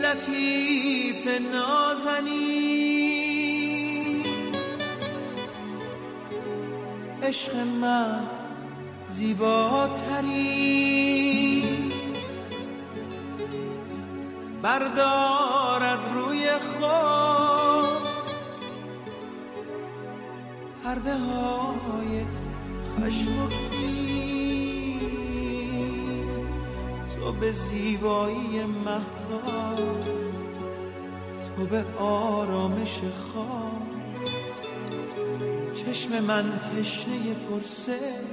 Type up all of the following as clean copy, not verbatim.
لطیف نازنین، عشق من زیباتری، بردار از روی خود پرده های خشم و کین، تو به زیبایی مهتاب، تو به آرامش خواب، چشم من تشنه پرسش،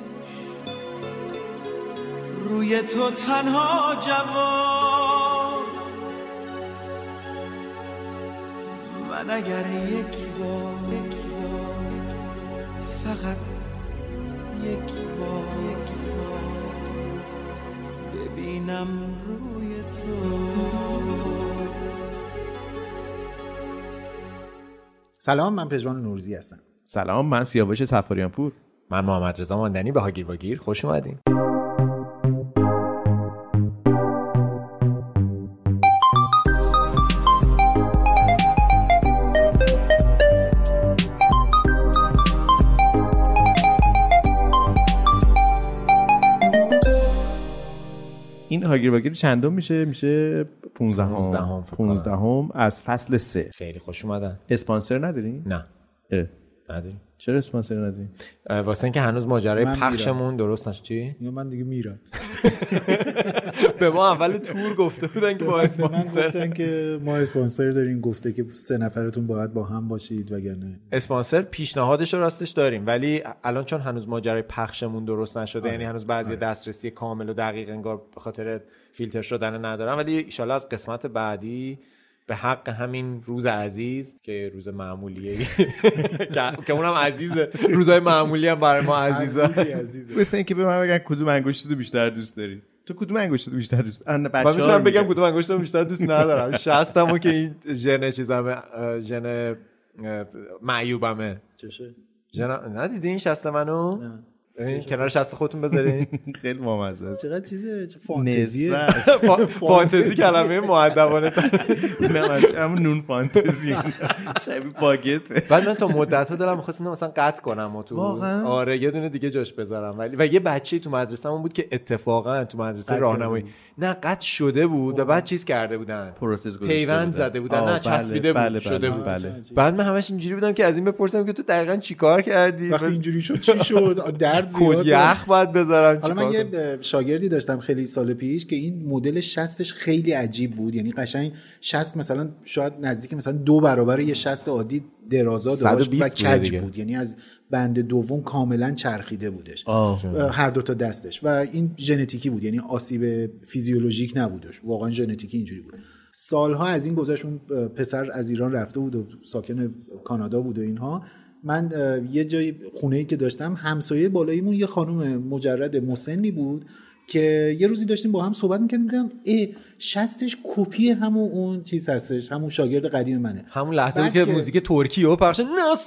روی تو تنها جواب. من اگر یک بار فقط یک بار ببینم روی تو. سلام، من پژمان نوروزی هستم. سلام، من سیاوش صفاریان پور. من محمد رضا ماندنی. به هاگیر واگیر خوش اومدین. این هاگیر واگیر چندم میشه 15 از فصل 3. خیلی خوش اومدن. اسپانسر ندارین؟ نه نداریم. چرا اسپانسر ندارین؟ واسه اینکه هنوز ماجرای پخشمون درست نشد. چی؟ من دیگه میرم. به ما اول تور گفته بودن که با اسپانسر، من گفتن که ما اسپانسر داریم، گفته که 3 نفرتون باید با هم باشید وگرنه. اسپانسر پیشنهادش رو راستش داریم، ولی الان چون هنوز ماجرای پخشمون درست نشده، یعنی هنوز بعضی دسترسی کامل و دقیق انگار به خاطر فیلتر شدن ندارن، ولی ان شاءالله از قسمت بعدی به حق همین روز عزیز که روز معمولیه که اونم عزیزه، روزهای معمولی هم برای ما عزیزه. مثل اینکه به من بگن کدوم انگشت رو بیشتر دوست داری؟ تو کدوم انگشت رو بیشتر دوست داری؟ من میتونم بگم کدوم انگشت رو بیشتر دوست ندارم. 60مو که این ژن چیزمه، ژن معیوبمه. چشه؟ ندیدی این 60 منو؟ کنار 60 خودتون بذارین. خیلی بامزه است. چقدر چیزه، چه فانتزی. فانتزی کلمه مؤدبانه. نه همون نون فانتزی شبیه باگت. بعد من تا مدت‌ها دلم می‌خواست اینو مثلا قطع کنم و تو آره یه دونه دیگه جاش بذارم، ولی و یه بچه‌ای تو مدرسه‌مون بود که اتفاقا تو مدرسه راهنمایی نه قطع شده بود و بعد چیز کرده بودن، پیوند زده بودن، نه چسبیده بود شده بود. بعد من همش اینجوری بودم که از این بپرسم که تو دقیقاً چیکار کردی؟ وقتی اینجوری شد چی شد؟ درد زیاد یخ باید بذارم. حالا من یه شاگردی داشتم خیلی سال پیش که این مدل 60ش خیلی عجیب بود، یعنی قشنگ 60 مثلا شاید نزدیک مثلا 2 برابر یه 60 عادی درازا داشت و کج بود، یعنی از بند دوم کاملا چرخیده بودش هر دو تا دستش، و این ژنتیکی بود، یعنی آسیب فیزیولوژیک نبودش، واقعا ژنتیکی اینجوری بود. سالها از این گذشت، اون پسر از ایران رفته بود و ساکن کانادا بود و اینها. من یه جای خونه‌ای که داشتم، همسایه بالاییمون یه خانم مجرد مسنی بود که یه روزی داشتیم با هم صحبت می‌کردیم، دیدم 60ش کپی همون اون چیز هستش، همون شاگرد قدیم منه. همون لحظه بود که موزیک ترکی و پخش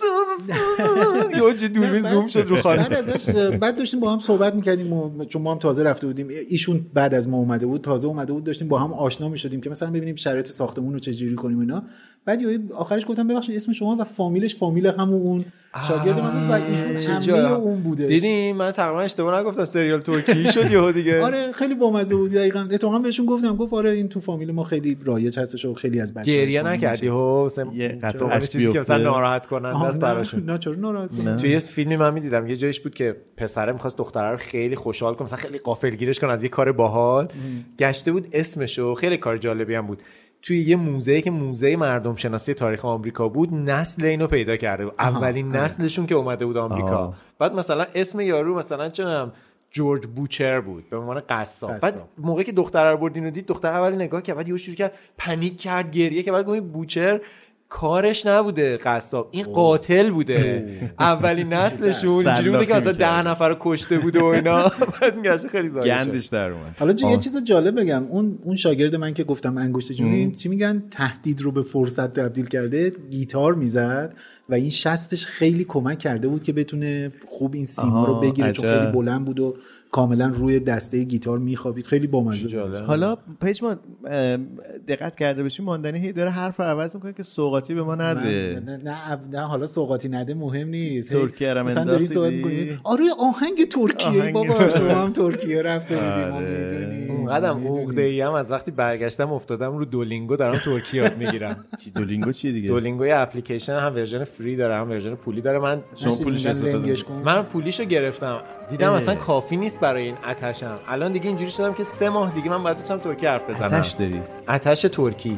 یا چه دوربین زوم شد رو خانم. بعد داشتیم با هم صحبت می‌کردیم، چون ما هم تازه رفته بودیم، ایشون بعد از ما اومده بود، تازه اومده بود، داشتیم با هم آشنا می‌شدیم که مثلا ببینیم شرایط ساختمون رو چجوری کنیم اینا. بعد آخرش گفتم ببخشید اسم شما و فامیلش فامیل همون اون شاگرد من بود و ایشون همه اون بوده. دیدین من تقریبا اشتباه نگفتم، سریال ترکی شد یهو دیگه. آره خیلی بامزه بود دقیقاً. اتفاقا بهشون گفت آره این تو فامیل ما خیلی رایج هستش و خیلی از بچه‌ها. گریه نکردی ها یه قطعه چیزی که مثلا ناراحت کننده است براشون؟ نه چرا ناراحت کننده. توی یه فیلمی من می‌دیدم یه جایش بود که پسره می‌خواست دختره رو خیلی خوشحال کنه، مثلا خیلی غافلگیرش کنه از یه کار باحال، گشته بود اسمشو، خیلی کار جالبی هم بود. توی یه موزه که موزه مردم شناسی تاریخ آمریکا بود، نسل اینو پیدا کرده بود، اولین نسلشون که اومده بود آمریکا. بعد مثلا اسم یارو مثلا چنم جورج بوچر بود به عنوان قصاب. بعد موقعی که دختره رو بردین و دید، دختر اولی نگاه کرد، بعد یهو شروع کرد پنیک کرد، گریه کرد. بعد گفت بوچر کارش نبوده قصاب، این قاتل بوده. اولین نسلشون اینجوری بوده که مثلا 10 نفر رو کشته بوده و اینا. بعد میگه خیلی زایه گندش در اومد. حالا یه چیز جالب بگم، اون شاگرد من که گفتم انگشت جونی، چی میگن، تهدید رو به فرصت تبدیل کرده، گیتار میزد و این 60ش خیلی کمک کرده بود که بتونه خوب این سیما رو بگیره، چون خیلی بلند بود و کاملا روی دسته گیتار میخوابید. خیلی بامزه بود. حالا پیجمان دقت کرده باشیم ماندنی هی داره حرف عوض میکنه که سوغاتی به ما نده. نه حالا سوغاتی نده مهم نیست. ترکیه رو مثلا داریم صحبت می‌کنیم آره آهنگ ترکیه بابا شما هم ترکیه رفته بودیم ما میدونیم. اونقدرم عقده‌ای هم از وقتی برگشتم افتادم رو دولینگو دارم ترکیه یاد میگیرم. چی دولینگو چیه دیگه؟ دولینگو یه اپلیکیشن هم ورژن فری داره هم ورژن پولی داره. من شما پولش استفاده کن. من پولیشو گرفتم دیدم اصلا کافی نیست برای این آتشم. الان دیگه اینجوری شدم که 3 ماه دیگه من باید بتونم ترکی حرف بزنم. آتش داری؟ آتش ترکی.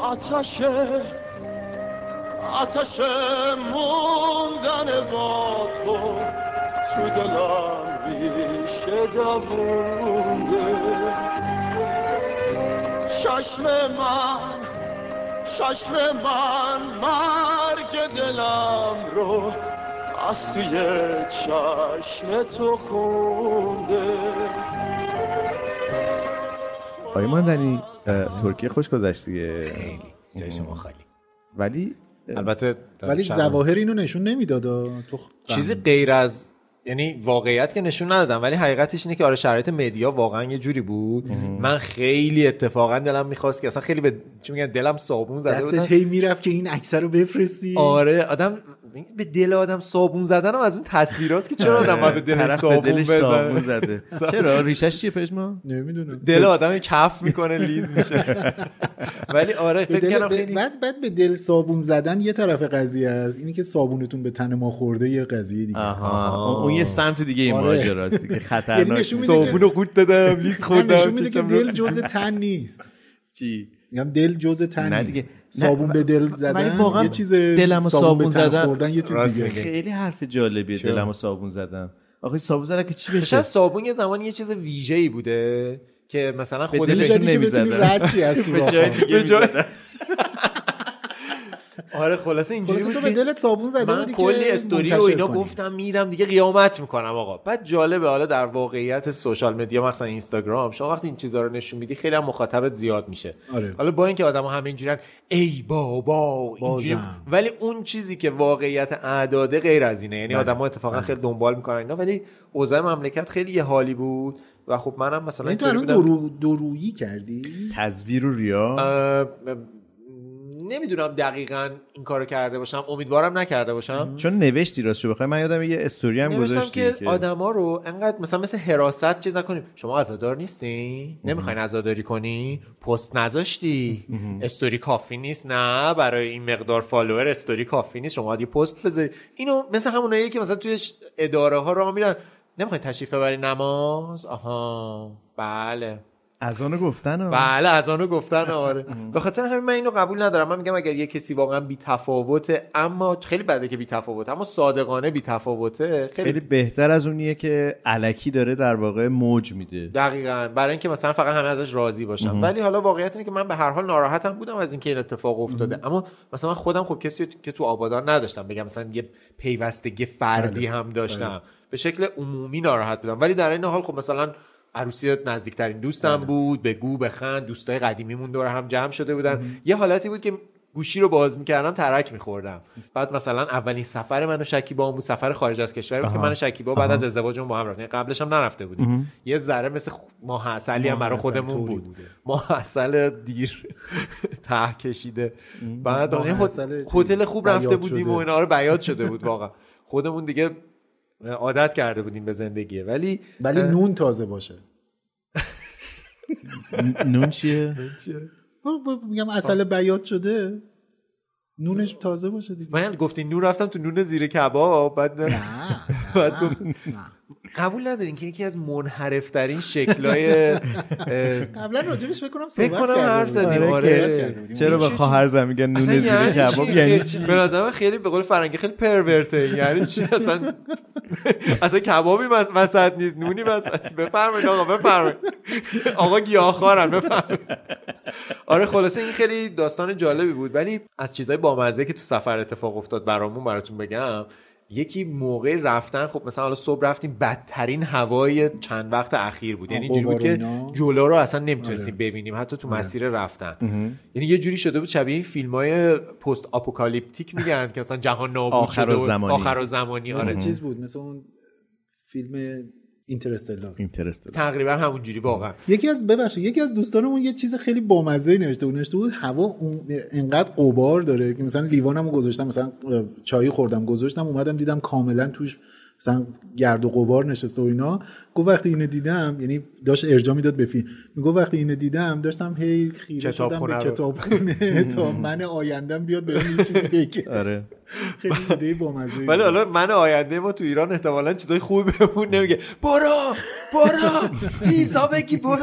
آتش موندن با تو دلم ریشه دوونده. چشم من مرگ دلم رو از توی چشم تو خونده. آقای ماندنی ترکیه خوش گذشت دیگه. خیلی جای شما خالی. ولی البته ظواهر اینو نشون نمیداد. تو چیزی غیر از یعنی واقعیت که نشون ندادم، ولی حقیقتش اینه که آره شرایط مدیا واقعا یه جوری بود. من خیلی اتفاقا دلم می‌خواست که اصلا خیلی به چی میگن دلم صابون زده بود. دستت هی میرفت که این عکس رو بفرستی. آره آدم به دل آدم صابون زدنم از اون تصویراست که چرا آدم باید به دل صابون زده. چرا ریشش چیه پشما؟ نمیدونم. دل آدم کف میکنه لیز میشه. ولی آره فکر کنم خیلی بعد به دل صابون زدن یه طرف قضیه است، اینی که صابونتون به تن ما خورده یه قضیه دیگه. اون یه سمت دیگه این ماجراست دیگه خطرناک. صابونو قورت دادم لیز خوردم. نشون میده که دل جزء تن نیست. چی؟ میگم دل جزء تن نیست. صابون به دل زدن یه چیز، دلمو صابون زدن خوردن یه چیز دیگه. خیلی حرف جالبیه دلمو صابون زدن. آخه صابون زدن که چی بشه؟ شاید صابون یه زمانی یه چیز ویژه‌ای بوده که مثلا خود نشون نمیزدن. رد چی از سوراخ به جای آره خلاصه اینجوری بود تو به دلت صابون زده بودی که من کلی استوری و اینا گفتم میرم دیگه قیامت میکنم آقا. بعد جالبه حالا در واقعیت سوشال مدیا مثلا اینستاگرام شما وقتی این چیزا رو نشون میدی خیلی هم مخاطبت زیاد میشه. حالا با اینکه آدما همه اینجوریان ای بابا اینجوری، ولی اون چیزی که واقعیت اعداده غیر از اینه. یعنی آدما اتفاقا خیلی دنبال میکنن اینا، ولی اوضاع مملکت خیلی یه حالی بود و خب منم مثلا تو الان دورویی کردی تزویر و ریا. نمیدونم دقیقاً این کارو کرده باشم، امیدوارم نکرده باشم، چون نوشتی راستش بخوای. من یادم یه استوری هم گذاشتی که آدما رو انقدر مثلا حراست چیز نکنیم. شما عزادار نیستی؟ نمیخواین عزاداری کنی؟ پست نذاشتی؟ استوری کافی نیست؟ نه برای این مقدار فالوور استوری کافی نیست، شما باید پست بذاری. اینو مثل همونایی که مثلا توی اداره ها راه میرن، نمیخواین تشریف ببری نماز؟ آها بله اذانو گفتن. بله اذانو گفتن. آره به خاطر همین من اینو قبول ندارم. من میگم اگر یه کسی واقعا بی تفاوته، اما خیلی بده که بی تفاوته، اما صادقانه بی تفاوته، خیلی بهتر از اونیه که الکی داره در واقع موج میده. دقیقاً برای اینکه مثلا فقط همه ازش راضی باشن. ولی حالا واقعیت اینه که من به هر حال ناراحتم بودم از اینکه این اتفاق افتاده. اما مثلا من خودم خب کسی که تو آبادان نداشتم بگم مثلا یه پیوستگی فردی هم داشتم، به شکل عمومی ناراحت بودم. ولی در این حال خب مثلا عروسی نزدیکترین دوستم بود، بگو بخند، دوستای قدیمیمون دور هم جمع شده بودن. یه حالتی بود که گوشی رو باز می‌کردم ترک می‌خوردم. بعد مثلا اولین سفر من و شکیبا بود، سفر خارج از کشور بود که من و شکیبا بعد از ازدواجمون با هم رفتیم. قبلش هم نرفته بودیم. یه ذره مثل ماه عسلی هم برای خودمون بود. ماه عسل دیر ته کشیده. بعد هتل خوب رفته بودیم و اینا رو بیاد شده بود واقعا. خودمون دیگه عادت کرده بودیم به زندگیه. ولی نون تازه باشه. نون چیه؟ میگم عسل بیات شده، نونش تازه باشه دیگه. من گفتین نون رفتم تو نون زیر کباب. بعد گفتم قبول ندارین که یکی از منحرف ترین شکل‌های قبلا راجبش فکر کنم حرف زدیم. آره چرا به خواهر زن میگن نون زیر کباب یعنی چی؟ به نظر من خیلی به قول فرنگی خیلی پرورته. یعنی چی اصلا کبابی وسط نیست، نونی وسط. بفرمایید آقا، بفرمایید آقا گیاهخوارن، بفرمایید. آره خلاصه این خیلی داستان جالبی بود. ولی از چیزای بامزه که تو سفر اتفاق افتاد براتون بگم، یکی موقع رفتن خب مثلا حالا صبح رفتیم، بدترین هوای چند وقت اخیر بود. یعنی اینجوری بود که جلو رو اصلا نمیتونستیم ببینیم حتی تو مسیر رفتن. یعنی یه جوری شده بود شبیه فیلم‌های پست آپوکالیپتیک میگن که مثلا جهان نابود شده، آخر زمانی. آره چیز بود مثل اون فیلم اینترستلار تقریبا همونجوری واقعا. یکی از دوستانمون یه چیز خیلی بامزه نوشته بود هوا انقدر غبار داره که مثلا لیوانمو گذاشتم، مثلا چای خوردم گذاشتم اومدم دیدم کاملا توش مثلا گرد و غبار نشسته و اینا. گفت وقتی اینو دیدم، یعنی داشت ارجاع میداد به فیلم، میگفت وقتی اینو دیدم داشتم هی خیره شدم به کتابخونه تا من آیندهم بیاد بهم یه چیزی بگه. آره خیلی ایده بامزه. ولی حالا من آینده ما تو ایران احتمالاً چیزای خوبی بهمون نمیگه. برو ویزا بگی برو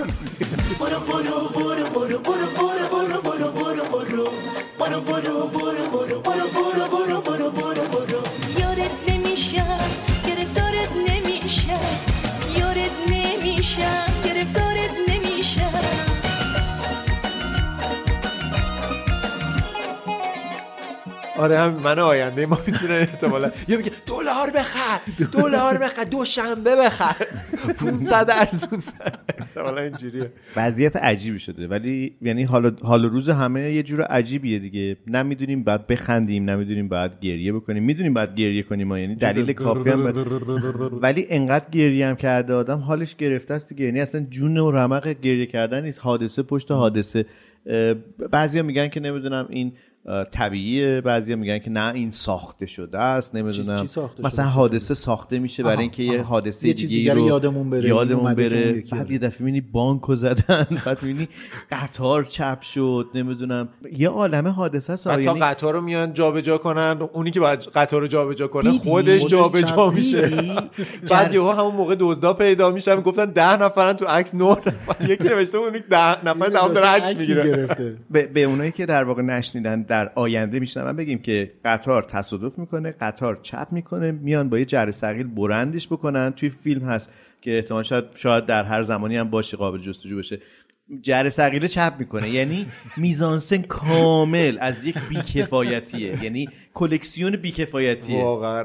آره هم من آینده ما میتونه احتمالا یا میگه دلار بخر دوشنبه بخر 500 ارزون احتمالا اینجوریه. وضعیت عجیبی شده، ولی یعنی حال روز همه یه جور عجیبیه دیگه. نمیدونیم بعد بخندیم، نمیدونیم بعد گریه بکنیم، میدونیم بعد گریه کنیم ما، یعنی دلیل کافی هم ولی انقدر گریه هم کرده آدم حالش گرفته است دیگه. یعنی اصلا جون و رمق گریه کردن نیست، حادثه پشت حادثه. بعضیا میگن که نمیدونم این طبیعیه، بعضیا میگن که نه این ساخته شده است، نمیدونم مثلا حادثه ساخته میشه برای اینکه یه حادثه دیگه رو یادمون بره. بعد یه دفعه میبینی بانکو زدن، بعد میبینی قطار چپ شد، نمیدونم یه عالمه حادثه است. تا قطار رو میان جابجا کنن، اونی که باید قطار رو جابجا کنه خودش جابجا میشه. بعد یهو همون موقع دزدا پیدا میشن، گفتن 10 نفرن تو عکس 9 نفر، یکی نوشته اون 10 نفر دارن عکس میگیره. به اونایی که در واقع نشنیدن در آینده میشنم بگیم که قطار تصادف میکنه، قطار چپ میکنه، میان با یه جره ثقیل برندش بکنن. توی فیلم هست که احتمال شاید در هر زمانی هم باشه، قابل جستجو بشه. جره ثقیل چپ میکنه، یعنی میزانسن کامل از یک بیکفایتیه، یعنی کلکسیون بیکفایتیه واقعا.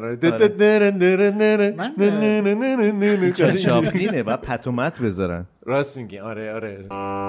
من چاپلینه و پتومت بذارن. راست میگی. آره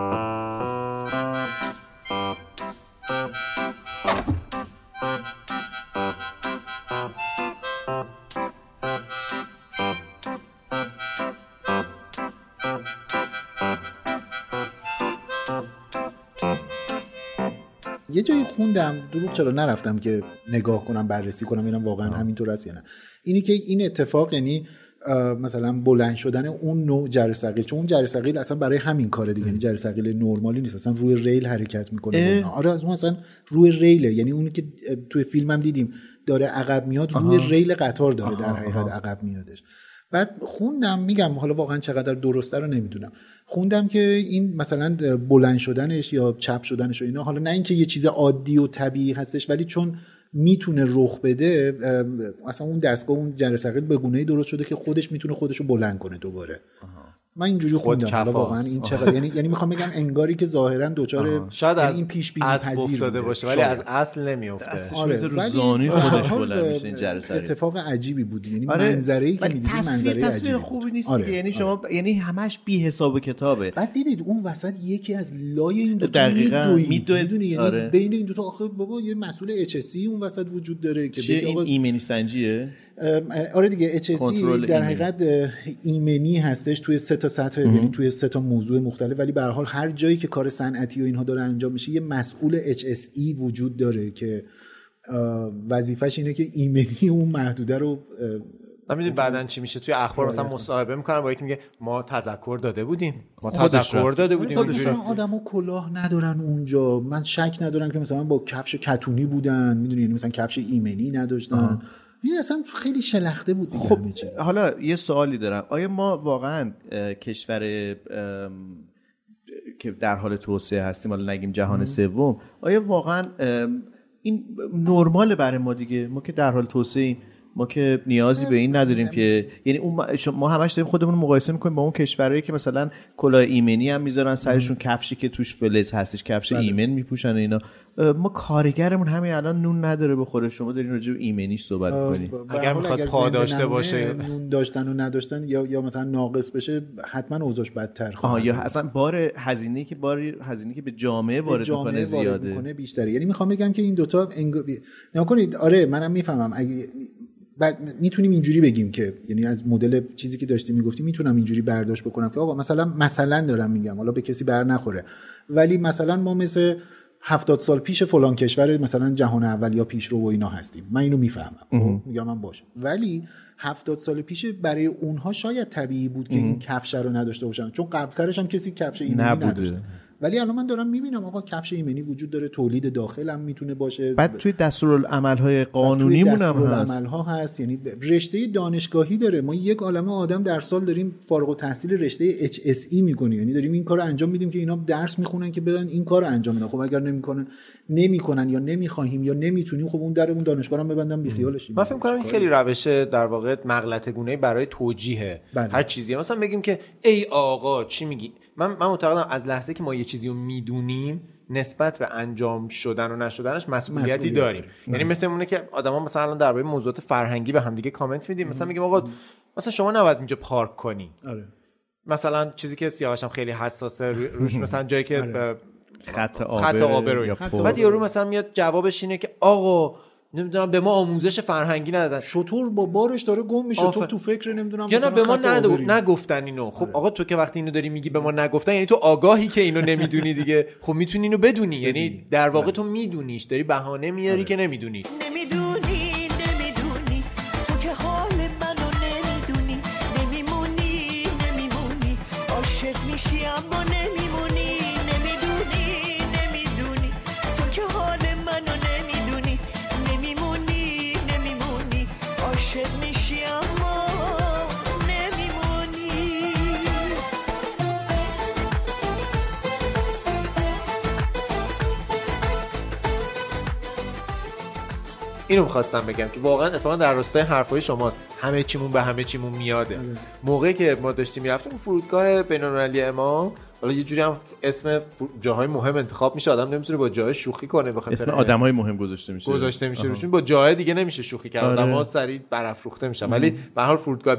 یه جایی خوندم، دروغ چرا نرفتم که نگاه کنم بررسی کنم ببینم واقعا همینطور است یا نه. اینی که این اتفاق یعنی مثلا بلند شدن اون نوع جره ثقیل، چون اون جره ثقیل اصلا برای همین کاره دیگه، یعنی جره ثقیل نرمالی نیست، اصلا روی ریل حرکت میکنه. آره از اون اصلا روی ریله، یعنی اونی که توی فیلم هم دیدیم داره عقب میاد، روی ریل قطار داره در حقیقت عقب میادش. بعد خوندم، میگم حالا واقعا چقدر درسته رو نمیدونم، خوندم که این مثلا بلند شدنش یا چپ شدنش و اینا، حالا نه اینکه یه چیز عادی و طبیعی هستش، ولی چون میتونه رخ بده، اصلا اون دستگاه اون جره ثقیل به گونه‌ای درست شده که خودش میتونه خودشو بلند کنه دوباره. من اینجوری خوندم. حالا واقعا این چقدر یعنی میخوام بگم انگاری که ظاهرا دوچار شاید یعنی از این پیش بینی پذیر افتاده باشه ولی از اصل نمیفته. آره رو زانی خودش بلند میشه این جره ثقیل. اتفاق عجیبی بود، یعنی منظره‌ای که می‌دیدی منظره عجیبی خوبی نیست دیگه. یعنی شما یعنی همش بی حساب و کتابه. بعد دیدید اون وسط یکی از لای این دو تا میدوید، یعنی بین این دو تا آخه بابا یه مسئول HSC اون وسط وجود داره که بگه آقا ایمنی سنجیه. آره دیگه HSC در حقیقت ایمنی هستش توی 3 تا سطح، یعنی توی 3 تا موضوع مختلف، ولی به هر حال هر جایی که کار صنعتی و اینها داره انجام میشه یه مسئول HSE وجود داره که وظیفش اینه که ایمنی اون محدوده رو نمیدونید بعدن چی میشه. توی اخبار مثلا مصاحبه میکنن با یکی میگه ما تذکر داده بودیم آدمو کلاه ندارن اونجا، من شک ندارم که مثلا با کفش کتونی بودن، میدونی، یعنی مثلا کفش ایمنی نداشتن. این اصلا خیلی شلخته بود دیگه. خب حالا یه سوالی دارم، آیا ما واقعا کشور که در حال توسعه هستیم، حالا نگیم جهان سوم، آیا واقعا این نرماله برای ما دیگه؟ ما که در حال توسعه ایم، ما که نیازی به این نداریم که یعنی ما همش داریم خودمون رو مقایسه میکنیم با اون کشورهایی که مثلا کلاه ایمنی هم میذارن سرشون، کفشی که توش فلز هستش کفش ایمن میپوشن اینا. ما کارگرمون همین الان نون نداره بخوره، شما دارین راجع به ایمنیش صحبت می‌کنید. اگر میخواد پا داشته باشه، نون داشتن و نداشتن یا مثلا ناقص بشه، حتما اوضاعش بدتر خواهد. یا اصلا بار هزینه‌ای که به جامعه وارد می‌کنه زیاده، بیشتره. یعنی میخوام بگم که این دوتا نگاه کنید. آره منم میفهمم، اگه بعد میتونیم اینجوری بگیم که یعنی از مدل چیزی که داشتی میگفتی میتونم اینجوری برداشت بکنم که آقا مثلا دارم میگم، حالا به کسی بر نخوره، ولی مثلا ما مثل 70 سال پیش فلان کشور مثلا جهان اول یا پیشرو و اینا هستیم، من اینو میفهمم، میگم من باشه، ولی 70 سال پیش برای اونها شاید طبیعی بود که این کفش رو نداشته باشن، چون قبلترش هم کسی کفش ایمنی نداشته. ولی الان من دارم میبینم آقا کفش ایمنی وجود داره، تولید داخل هم میتونه باشه، بعد توی دستورالعمل‌های قانونیمون هم دستورالعمل‌ها هست، یعنی رشته دانشگاهی داره. ما یک عالمه آدم در سال داریم فارغ التحصیل رشته HSE میکنیم، یعنی داریم این کارو انجام میدیم که اینا درس میخونن که بدن این کارو انجام بدن. خب اگر نمیکنن یا نمیخوایم یا نمیتونیم، خب اون در اون دانشگاه هم ببندن بی خیالش. من فکر می‌کنم این خیلی روش در واقع مغلطه‌گونه برای توجیه هر چیزی. مثلا بگیم که ای آقا چی میگی؟ من معتقدم از لحظه که ما یه چیزی رو میدونیم نسبت به انجام شدن و نشدنش مسئولیتی داریم. یعنی مثل اونه که آدما مثلا الان درباره موضوعات فرهنگی به هم دیگه کامنت میدیم، مثلا میگیم آقا مثلا شما نباید اینجا پارک کنی. آره. مثلا چیزی که سیاوش هم خیلی حساسه روش، مثلا جایی که خط آب رو بعد یارو مثلا میاد جوابش اینه که آقا نمیدونم به ما آموزش فرهنگی ندادن، شطور با بارش داره گم میشه، تو فکر نمیدونم یا نه به ما نگفتن اینو. خب آقا تو که وقتی اینو داری میگی به ما نگفتن، یعنی تو آگاهی که اینو نمیدونی دیگه. خب میتونی اینو بدونی، یعنی در واقع تو میدونیش، داری بهانه میاری که نمیدونی. نمیدونی تو که حال منو نمیدونی، نمیمونی عاشق میشی اما نمیمونی، نمیدونی تو که حال منو نمیدونی، نمیمونی عاشق میشی اما نمیمونی. اینو می‌خواستم بگم که واقعا اتفاقا در راستای حرفای شماست، همه چیمون به همه چیمون میاده. موقعی که ما داشتیم میرفتیم فرودگاه بین‌المللی امام، حالا یه جوری هم اسم جاهای مهم انتخاب میشه، آدم نمیتونه با جای شوخی کنه، بخاطر اسم آدمای مهم گذاشته میشه روشون، با جای دیگه نمیشه شوخی کرد. آدم‌ها سریع برافروخته میشن. ولی به هر حال فرودگاه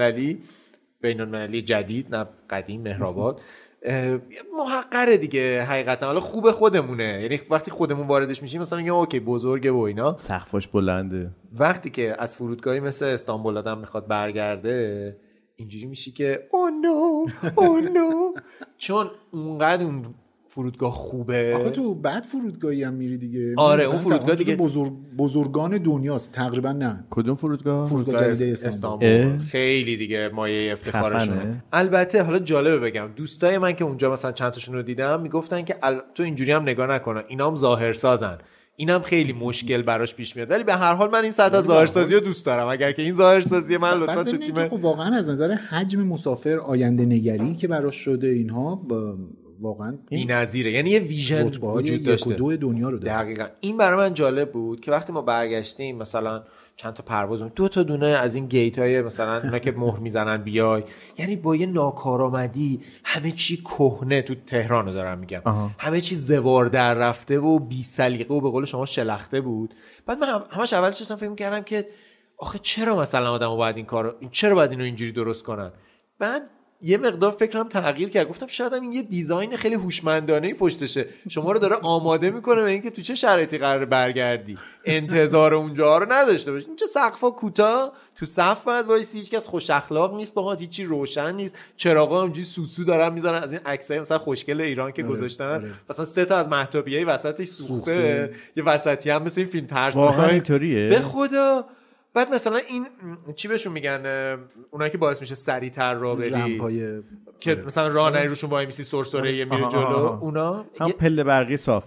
بین‌المللی جدید، نه قدیم، مهرآباد، محقره دیگه حقیقتا. حالا خوب خودمونه، یعنی وقتی خودمون واردش میشیم مثلا میگم اوکی بزرگه و اینا، سقفش بلنده. وقتی که از فرودگاهی مثل استانبول آدم میخواد برگرده اینجوری میشی که او نو چون اونقدر اون فرودگاه خوبه. آخه تو بعد فرودگاهی هم میری دیگه. آره اون فرودگاه دیگه بزرگان دنیاست تقریبا. نه کدوم فرودگاه جدید استانبول خیلی دیگه مایه افتخارشونه. البته حالا جالبه بگم دوستای من که اونجا مثلا چند تاشون رو دیدم میگفتن که تو اینجوری هم نگاه نکن، اینا هم ظاهرسازن، اینم خیلی مشکل براش پیش میاد. ولی به هر حال من این سطح از ظاهرسازی رو دوست دارم. اگر که این ظاهرسازی من لطفا تو تیم واقعا از نظر حجم مسافر، آینده نگری که براش شده، اینها واقعا بی‌نظیره. یعنی یه ویژن وجود داشته، دو دنیا رو داره. دقیقاً این برای من جالب بود که وقتی ما برگشتیم مثلا چند تا پرواز 2 تا دونه از این گیت‌های مثلا اونا که مهر میزنن بیای، یعنی با یه ناکارآمدی همه چی کهنه تو تهران رو دارم میگم، همه چی زوار در رفته و بی سلیقه و به قول شما شلخته بود. بعد من همش اولش داشتم فکر می‌کردم که آخه چرا مثلا آدمو باید این کارو، چرا باید اینو اینجوری درست کنن. بعد یه مقدار فکرم تغییر کرد، گفتم شاید این یه دیزاین خیلی هوشمندانه‌ای پشتشه، شما رو داره آماده میکنه به اینکه تو چه شرایطی قراره برگردی، انتظار اونجا رو نداشته باشی. اینجا سقفا کوتاه، تو صف باید وایسی، هیچ کس خوش اخلاق نیست باهات، هیچی روشن نیست، چراغا همینجوری سوسو دارن میزنن از این عکسای مثلا خوشگل ایران که گذاشتن، مثلا 3 تا از مهتابیای وسطش سوخته، یه وسطی هم مثل این فیلم ترسناک اینطوریه به خدا. بعد مثلا این چی بهشون میگن اونایی که باعث میشه سریعتر راه بری، که مثلا راه نری روشون وای میسی سرسره یه میره جلو، اونا هم پله برقی صاف،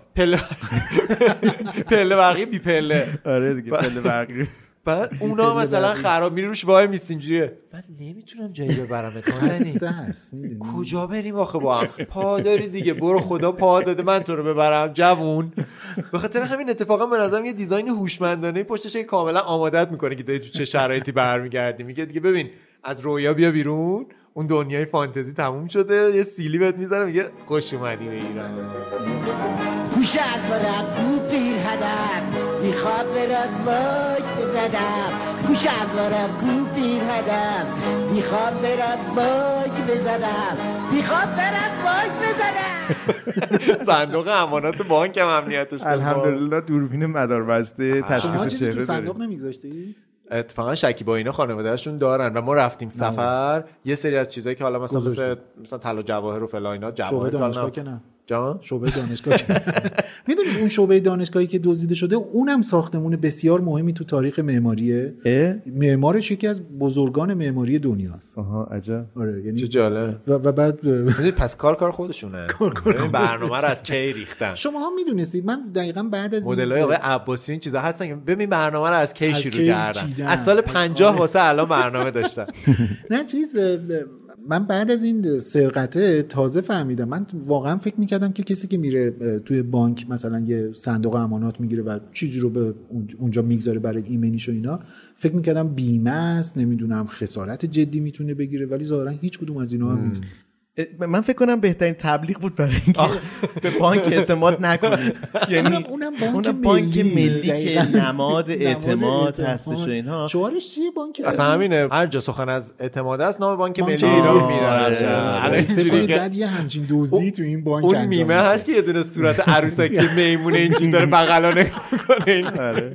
پله برقی بی پله. آره دیگه پله برقی. بعد اونا مثلا خراب میری روش وای میسی اینجوریه. من نمیتونم جایی ببرم کجا بریم آخه با هم پا داری دیگه، برو خدا پا داده من تو رو ببرم جوون. به خاطر همین اتفاقا به نظرم یه دیزاین هوشمندانه پشتش کاملا آمادت میکنه که داری تو چه شرایطی برمیگردی. میگه دیگه ببین از رویا بیا بیرون، اون دنیای فانتزی تموم شده، یه سیلی بهت میذاره میگه خوش اومدی به ایران. گوشت برم گو پیر هدم میخواد برم واک بزنم، گوشت برم گو پیر هدم میخواد برم واک بزنم، میخواد برم واک بزنم. صندوق امانات بانک هم امنیتش الحمدلله دوربین مداربسته تشخیص چهره تو صندوق نمیگذاشتی؟ اتفاقا شکیبا اینا خانواده‌شون دارن و ما رفتیم سفر یه سری از چیزایی که حالا مثلا طلا جواهر و فلان اینا جواهر دانشگاه که نه جان شعبه دانشگاه میدونید اون شعبه دانشگاهی که دزدیده شده اونم ساختمون بسیار مهمی تو تاریخ معماریه. معمارش یکی از بزرگان معماری دنیاست. آها عجب. آره یعنی چه جالب. و بعد پس کار خودشونه. این برنامه رو از کی ریختن؟ شما هم میدونستید من دقیقاً بعد از مدل‌های آقای عباسی این چیزا هستن که ببین برنامه رو از کی شروع کردن. از سال 50 واسه الان برنامه داشتن. نه چیز من بعد از این سرقته تازه فهمیدم. من واقعا فکر میکردم که کسی که میره توی بانک مثلا یه صندوق امانات میگیره و چیزی رو به اونجا میگذاره برای ایمنیش و اینا، فکر میکردم بیمه است، نمیدونم خسارت جدی میتونه بگیره، ولی ظاهرا هیچ کدوم از اینا هم نیست. من فکر کنم بهترین تبلیغ بود برای اینکه به بانک اعتماد نکنید. یعنی اونم بانک ملی که نماد اعتماد هستش و اینها. شعارش چیه بانک؟ اصلا همینه، هر جا سخن از اعتماد است نام بانک ملی ایران میارن. الان اینجوری بعد یه همچین دزدی تو این بانک اون میمه هست که یه دونه صورت عروسکی میمونه اینجوری داره بغلا نگاه میکنه.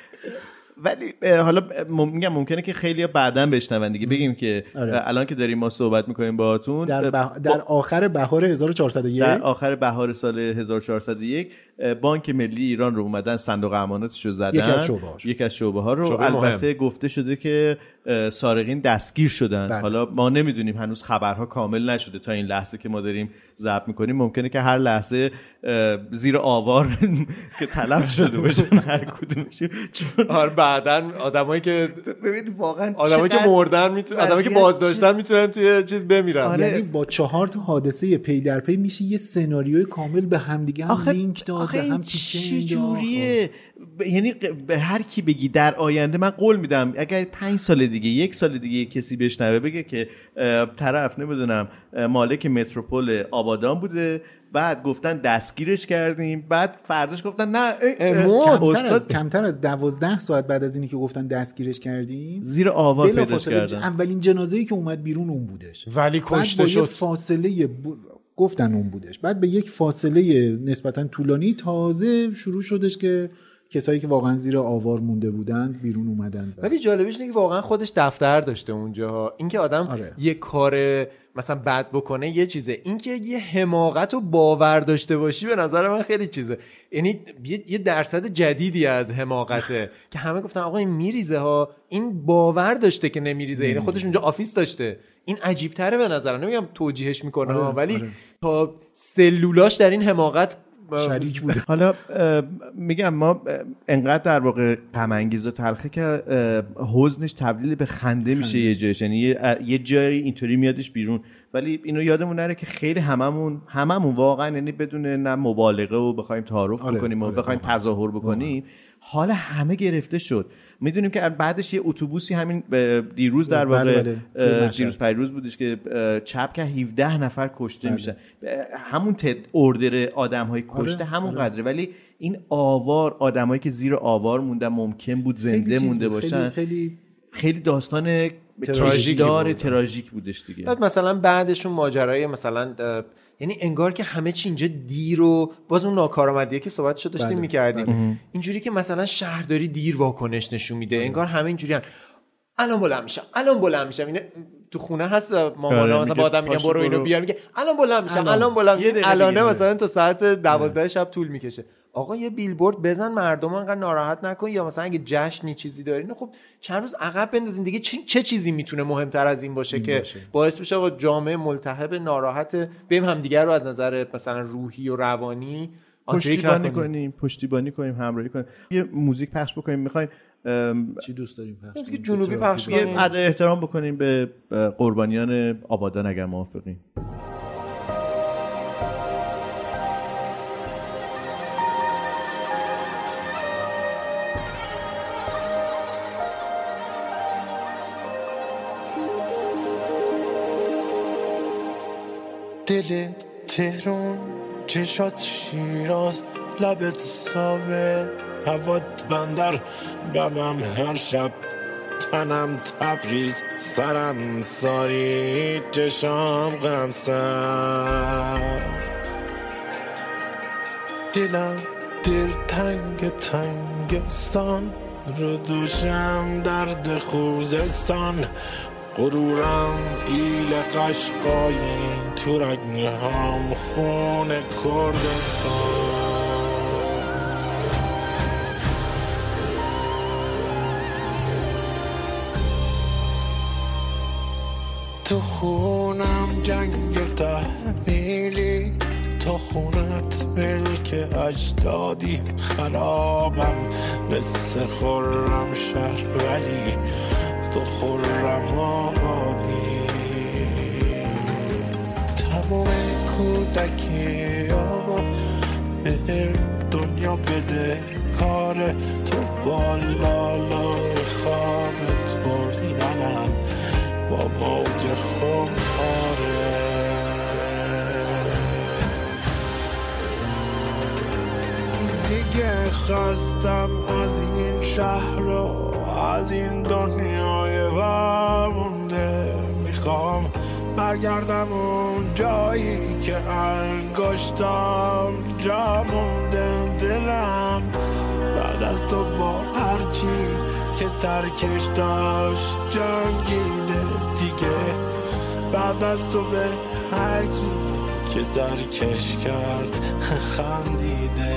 ولی حالا میگم ممکنه که خیلی‌ها بعداً بشنون دیگه. بگیم که الان که داریم ما صحبت می‌کنیم باهاتون در آخر بهار 1401 در آخر بهار سال 1401 بانک ملی ایران رو اومدن صندوق اماناتش رو زدن، یکی از شعبه‌ها رو. البته گفته شده که سارقین دستگیر شدن. حالا ما نمیدونیم، هنوز خبرها کامل نشده تا این لحظه که ما داریم ضبط می‌کنیم. ممکنه که هر لحظه زیر آوار که تلف شده باشن هر کدومشون. بعدن آدمایی که ببین واقعا آدمایی که مردن آدمایی که بازداشتن میتونن توی چیز بمیرن. یعنی با 4 تا حادثه پی در پی میشه یه سناریوی کامل به همدیگه هم لینک داده، هم چه جوریه. یعنی به هر کی بگی در آینده، من قول میدم اگر 5 سال دیگه 1 سال دیگه کسی بشنوه بگه که طرف نمیدونم مالک متروپول آبادان بوده، بعد گفتن دستگیرش کردیم، بعد فرداش گفتن نه کمتر از 12 ساعت بعد از اینی که گفتن دستگیرش کردیم زیر آوار پیداش کردن. اولین جنازه‌ای که اومد بیرون اون بودش، ولی کشته شد. فاصله گفتن اون بودش، بعد به یک فاصله نسبتا طولانی تازه شروع شدش که کسایی که واقعا زیر آوار مونده بودن بیرون اومدن. ولی جالبش اینه که واقعا خودش دفتر داشته اونجا. اینکه آدم یه کار مثلا بد بکنه یه چیزه، اینکه یه حماقت و باور داشته باشی به نظر من خیلی چیزه. یعنی یه درصد جدیدی از حماقته که همه گفتن آقا این میریزه ها، این باور داشته که نمیریزه. یعنی خودش اونجا آفیس داشته. این عجیب تره به نظر من. نمیگم توجیهش میکنه ولی تا سلولاش در این حماقت شریک بوده. حالا میگم ما انقدر در واقع غم انگیز و تلخه که حزنش تبدیل به خنده میشه یه جایش. یعنی یه جایی اینطوری میادش بیرون. ولی اینو یادمون نره که خیلی هممون واقعا، یعنی بدون نه مبالغه و بخوایم تعارف بکنیم و بخوایم تظاهر بکنیم، حال همه گرفته شد. میدونیم که بعدش یه اتوبوسی همین دیروز در واقع دیروز پیروز بودش که چپ که 17 نفر کشته میشن. همون اوردر آدم‌های کشته همون قدره. ولی این آوار، آدمایی که زیر آوار موندن ممکن بود زنده مونده باشن، خیلی داستان تراژیک بودش دیگه. بعد مثلا بعدشون ماجرای مثلا یعنی انگار که همه چی اینجا دیر و باز اون ناکارآمدیه که صحبتشو داشتیم می‌کردیم. اینجوری که مثلا شهرداری دیر واکنش نشون میده. انگار همه اینجوریان الان بلند میشم. این تو خونه هست مامانا مثلا با آدم میگن برو اینو بیار، میگه الان بلند میشم. الانه مثلا تا ساعت 12 شب طول میکشه. آقا یه بیلبورد بزن مردم انقدر ناراحت نکن، یا مثلا اگه جشنی چیزی دارین خب چند روز عقب بندازین دیگه. چه چیزی میتونه مهمتر از این باشه که باعث بشه آقا جامعه ملتهب ناراحت بریم همدیگه رو از نظر مثلا روحی و روانی پشتیبانی کنیم، همراهی کنیم، یه موزیک پخش بکنیم. میخوایم چی دوست داریم پخش کنیم؟ موزیک جنوبی پخش کنیم، یه احترام بکنیم به قربانیان آبادان اگر موافقین. دل تهران، چشات شیراز، لبت ساوه، هوات بندر، بمم هر شب، تنم تبریز، سرم ساری، چشام غمسر، دلم دل تنگ تنگستان، رو دوشم درد خوزستان، غرورم ایل قشقایی، تو رگنهام خون کردستان. تو خونم جنگ تحمیلی، تو خونت ملک اجدادی، خرابم مثل خرم شهر ولی تو خرم آبادی. تمام کودکیامو به دنیا بده کار تو، بالالای خوابت بردنم با موج خماره. دیگه خستم از این شهر و از این دنیای ورمونده، میخوام برگردم اون جایی که انگشتم جا مونده. دلم بعد از تو با هرچی که ترکش داشت جنگیده دیگه، بعد از تو به هر کی که درکش کرد خندیده.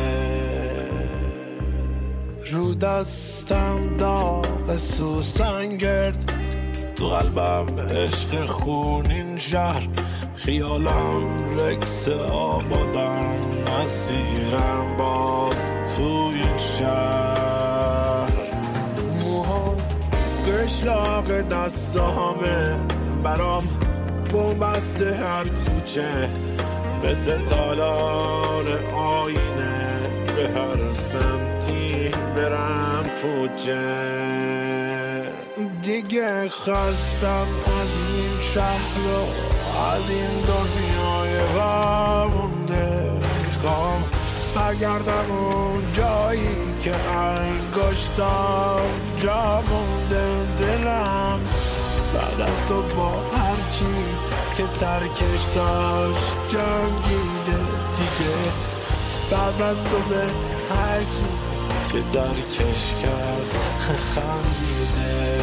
رو دستم داغ سوسن گرد، تو قلبم عشق خونین شهر، خیالم رکس آبادم، مسیرم باز تو این شهر. موهام قشلاق دستامه، برام بومبسته هر کوچه، مثل تالار آینه، به هر سمتی برم پوچه. دیگه خستم از این شهر و از این دنیای ورمونده، میخوام برگردم اون جایی که انگشتم جا مونده. دلم بعد از تو با هرچی که ترکش داشت جنگیده دیگه، بعد از تو به هر کی که درکش کرد خندیده.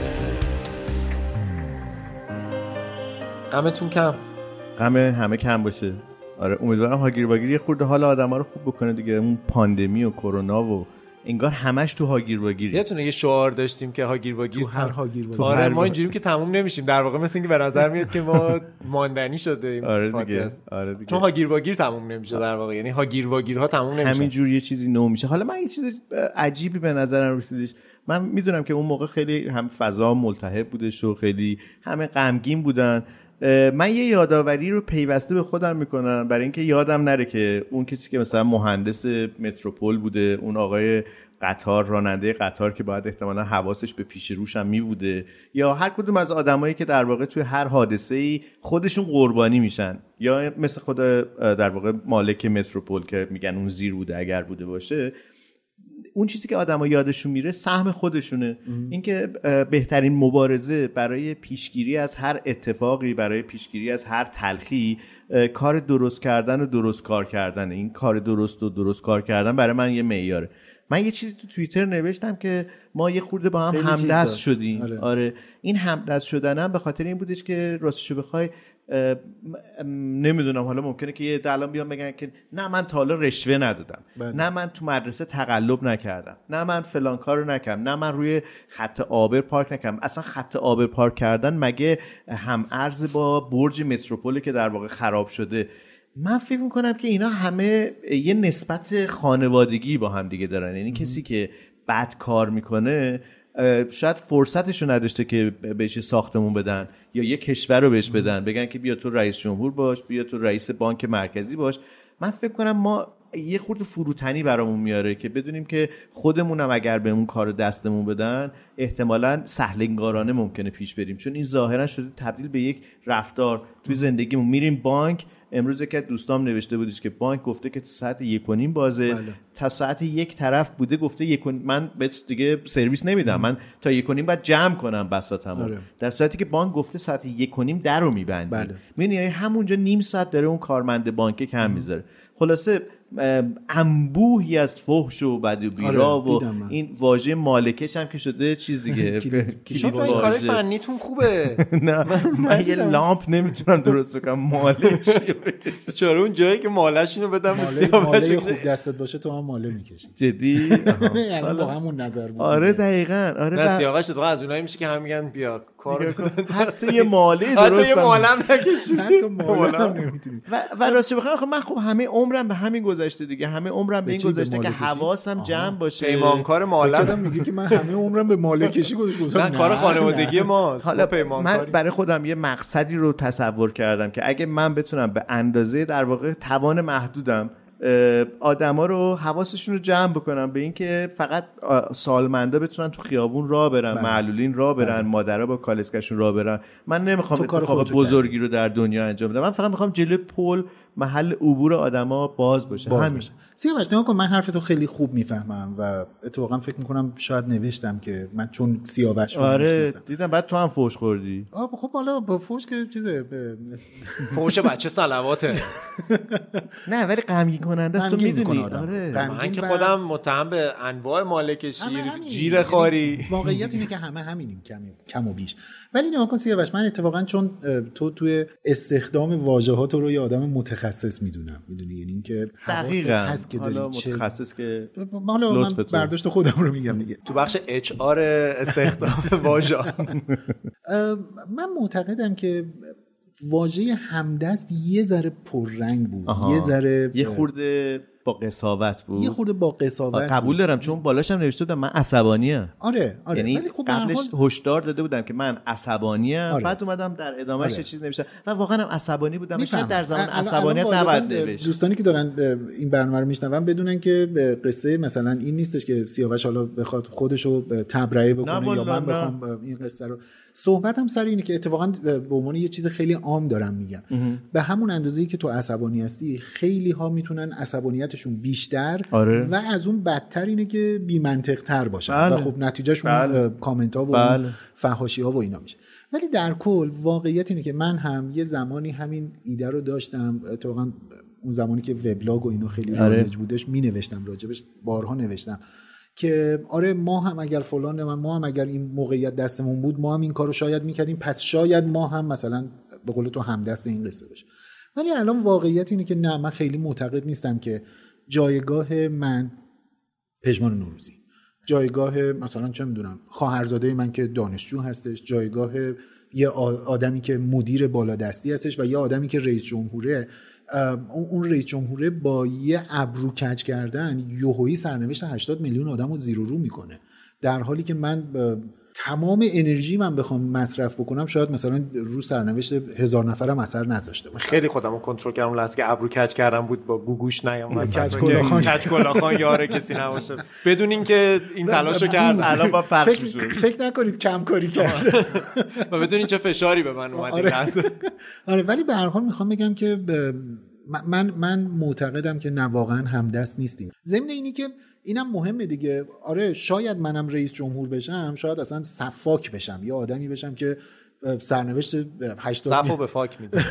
غمتون کم، غم همه کم باشه. آره امیدوارم هاگیر واگیر یه خورده حال آدما رو خوب بکنه دیگه. اون پاندمی و کرونا و انگار همش تو هاگیر واگیره. یادتونه یه شعار داشتیم که هاگیر واگیر تو هر هاگیر واگیر. آره ما اینجوریم که تموم نمیشیم در واقع، مثل اینکه به نظر میاد که ما ماندنی شده این آره دیگه. آره دیگه چون هاگیر واگیر تموم نمیشه در واقع، یعنی هاگیر واگیرها تموم نمیشه، همینجور یه چیزی نو میشه. حالا من یه چیز عجیبی به نظرم رسیدش. من میدونم که اون موقع خیلی هم فضا ملتهب بودش و خیلی همه غمگین بودن. من یه یادآوری رو پیوسته به خودم میکنم برای اینکه یادم نره که اون کسی که مثلا مهندس متروپول بوده، اون آقای قطار، راننده قطار که باید احتمالاً حواسش به پیش روش هم می بوده، یا هر کدوم از آدمایی که در واقع توی هر حادثه‌ای خودشون قربانی میشن، یا مثل خود در واقع مالک متروپول که میگن اون زیر بوده اگر بوده باشه، اون چیزی که آدم‌ها یادشون میره سهم خودشونه. اینکه بهترین مبارزه برای پیشگیری از هر اتفاقی، برای پیشگیری از هر تلخی، کار درست کردن و درست کار کردن. این کار درست و درست کار کردن برای من یه معیاره. من یه چیزی تو توییتر نوشتم که ما یه خورده با هم همدست شدیم. آره این همدست شدنم به خاطر این بودش که راستشو بخوای نمیدونم، حالا ممکنه که یه الان بیان بگن که نه من تا حالا رشوه ندادم، نه من تو مدرسه تقلب نکردم، نه من فلان کارو نکردم، نه من روی خط آبر پارک نکردم. اصلا خط آبر پارک کردن مگه هم ارز با برج متروپول که در واقع خراب شده؟ من فکر میکنم که اینا همه یه نسبت خانوادگی با هم دیگه دارن. یعنی کسی که بد کار میکنه شاید فرصتشو نداشته که بهش ساختمون بدن یا یه کشور رو بهش بدن، بگن که بیا تو رئیس جمهور باش، بیا تو رئیس بانک مرکزی باش. من فکر کنم ما یه خورده فروتنی برامون میاره که بدونیم که خودمونم اگر به اون کار دستمون بدن احتمالاً سهلنگارانه ممکنه پیش بریم، چون این ظاهرا شده تبدیل به یک رفتار توی زندگیمون. میریم بانک، امروز که دوستام نوشته بودش که بانک گفته که تا ساعت 1:30 بازه، تا ساعت 1 طرف بوده گفته 1:30 من بهت دیگه سرویس نمیدم، من تا 1:30 باید جمع کنم بساطمو. در صورتی که بانک گفته ساعت 1:30 درو میبندی. میبینی یعنی همونجا نیم ساعت داره اون کارمند بانک کم میذاره. خلاصه انبوهی از فحش و بد و بیرا و این واژه مالکش هم که شده چیز دیگه. شما این کار فنیتون خوبه. نه من یه لامپ نمیتونم درست کنم ماله چیه. چرا اون جایی که مالش اینو بدم به سیاوش ماله خوب دستت باشه تو هم ماله میکشی. جدی یعنی با همون نظر بود. آره دقیقاً. آره نه سیاوش تو از اونایی میشه که هم میگن بیا کارو حتی یه ماله درست حتی یه مالم نکشید. حتی ماله هم نمیتونی. و راستش بخوام من خب همه عمرم به همین گذشته دیگه. همه عمرم به این گذشته که حواسم جمع باشه. پیمانکار مالم میگه که من همه عمرم به ماله کشی گذاشتم. نه کار خانوادگی ماست. حالا من برای خودم یه مقصدی رو تصور کردم که اگه من بتونم به اندازه در واقع توان محدودم آدما رو حواسشون رو جمع بکنم به این که فقط سالمندا بتونن تو خیابون راه برن، معلولین راه برن، مادرها با کالسکه‌شون راه برن. من نمیخوام اتفاق بزرگی رو در دنیا انجام بدم. من فقط میخوام جلوی پل محل عبور آدما باز باشه. همین. سیاوش نگاه کن، من حرفتو خیلی خوب میفهمم و اتفاقا فکر میکنم شاید نوشتم که من چون سیاوش رو میشناسم. دیدم بعد تو هم فوش خوردی. خب حالا با فوش که چیزه فوش بچه صلواته. نه ولی غمگین کننده است تو میدونی. آره من که خودم متهم به انواع مالکشی جیر خاری. واقعیت اینه که همه همینیم کم و بیش. ولی نگاه کن سیاوش، من اتفاقا چون تو توی استخدام واژه‌هات رو یه آدم متخصص میدونم، میدونی، یعنی اینکه حواست هست که داری متخصص که حالا من برداشت خودم رو میگم دیگه. تو بخش اچ آر استخدام واژه من معتقدم که واژه همدست یه ذره پررنگ بود. یه خورده با قساوت بود. یه خورده با قساوت قبول دارم، چون بالاش هم نوشته بودم من عصبانی‌ام. آره یعنی ولی خب قبلش هشدار داده بودم که من عصبانی‌ام. بعد اومدم در ادامهش یه چیز نوشتم و واقعا هم عصبانی بودم. شاید در زمان عصبانیت نباید نوشت. دوستانی که دارن این برنامه رو میشنون بدونن که قصه مثلا این نیستش که سیاوش حالا بخواد خودشو تبرئه بکنه یا من بخوام این قصه رو. صحبتم سر اینه که اتفاقا به عنوان یه چیز خیلی عام دارم میگم. به همون اندازه‌ای که تو عصبانی هستی، خیلی ها میتونن عصبانیتشون بیشتر و از اون بدتر اینه که بی منطق تر باشن و خب نتیجهشون کامنت ها و فحاشی ها و اینا میشه. ولی در کل واقعیت اینه که من هم یه زمانی همین ایده رو داشتم. اتفاقا اون زمانی که وبلاگ و اینا خیلی رایج بودش مینوشتم راجبش، بارها نوشتم که آره ما هم اگر ما هم اگر این موقعیت دستمون بود ما هم این کارو شاید میکردیم، پس شاید ما هم مثلا به قول تو همدست این قصه بشه. ولی الان واقعیت اینه که نه، من خیلی معتقد نیستم که جایگاه من پژمان نوروزی، جایگاه مثلا چه میدونم خواهرزاده من که دانشجو هستش، جایگاه یه آدمی که مدیر بالادستی هستش و یه آدمی که رئیس جمهوره، اون رئیس جمهوره با یه ابرو کج کردن یوهویی سرنوشت 80 میلیون آدم رو زیر و رو میکنه، در حالی که من تمام انرژی من بخوام مصرف بکنم شاید مثلا رو سرنوشت 1000 نفرم اثر نذاشته باشه. خیلی خودمو کنترل کردم لحظه که ابرو کج کردم بود با گوگوش نیام کج کلاخان یاره کسی نباشه بدون اینکه این تلاشو کرد. الان با پخش میشه. فکر نکنید کم کاری کرد و بدون چه فشاری به من اومد این لحظه. آره ولی به هر حال میخوام بگم که من معتقدم که نه واقعا همدست نیستیم. ضمن اینی که اینم مهمه دیگه. آره شاید منم رئیس جمهور بشم، شاید اصلا سفاک بشم، یا آدمی بشم که سرنوشت 80 صفو به فاک میده.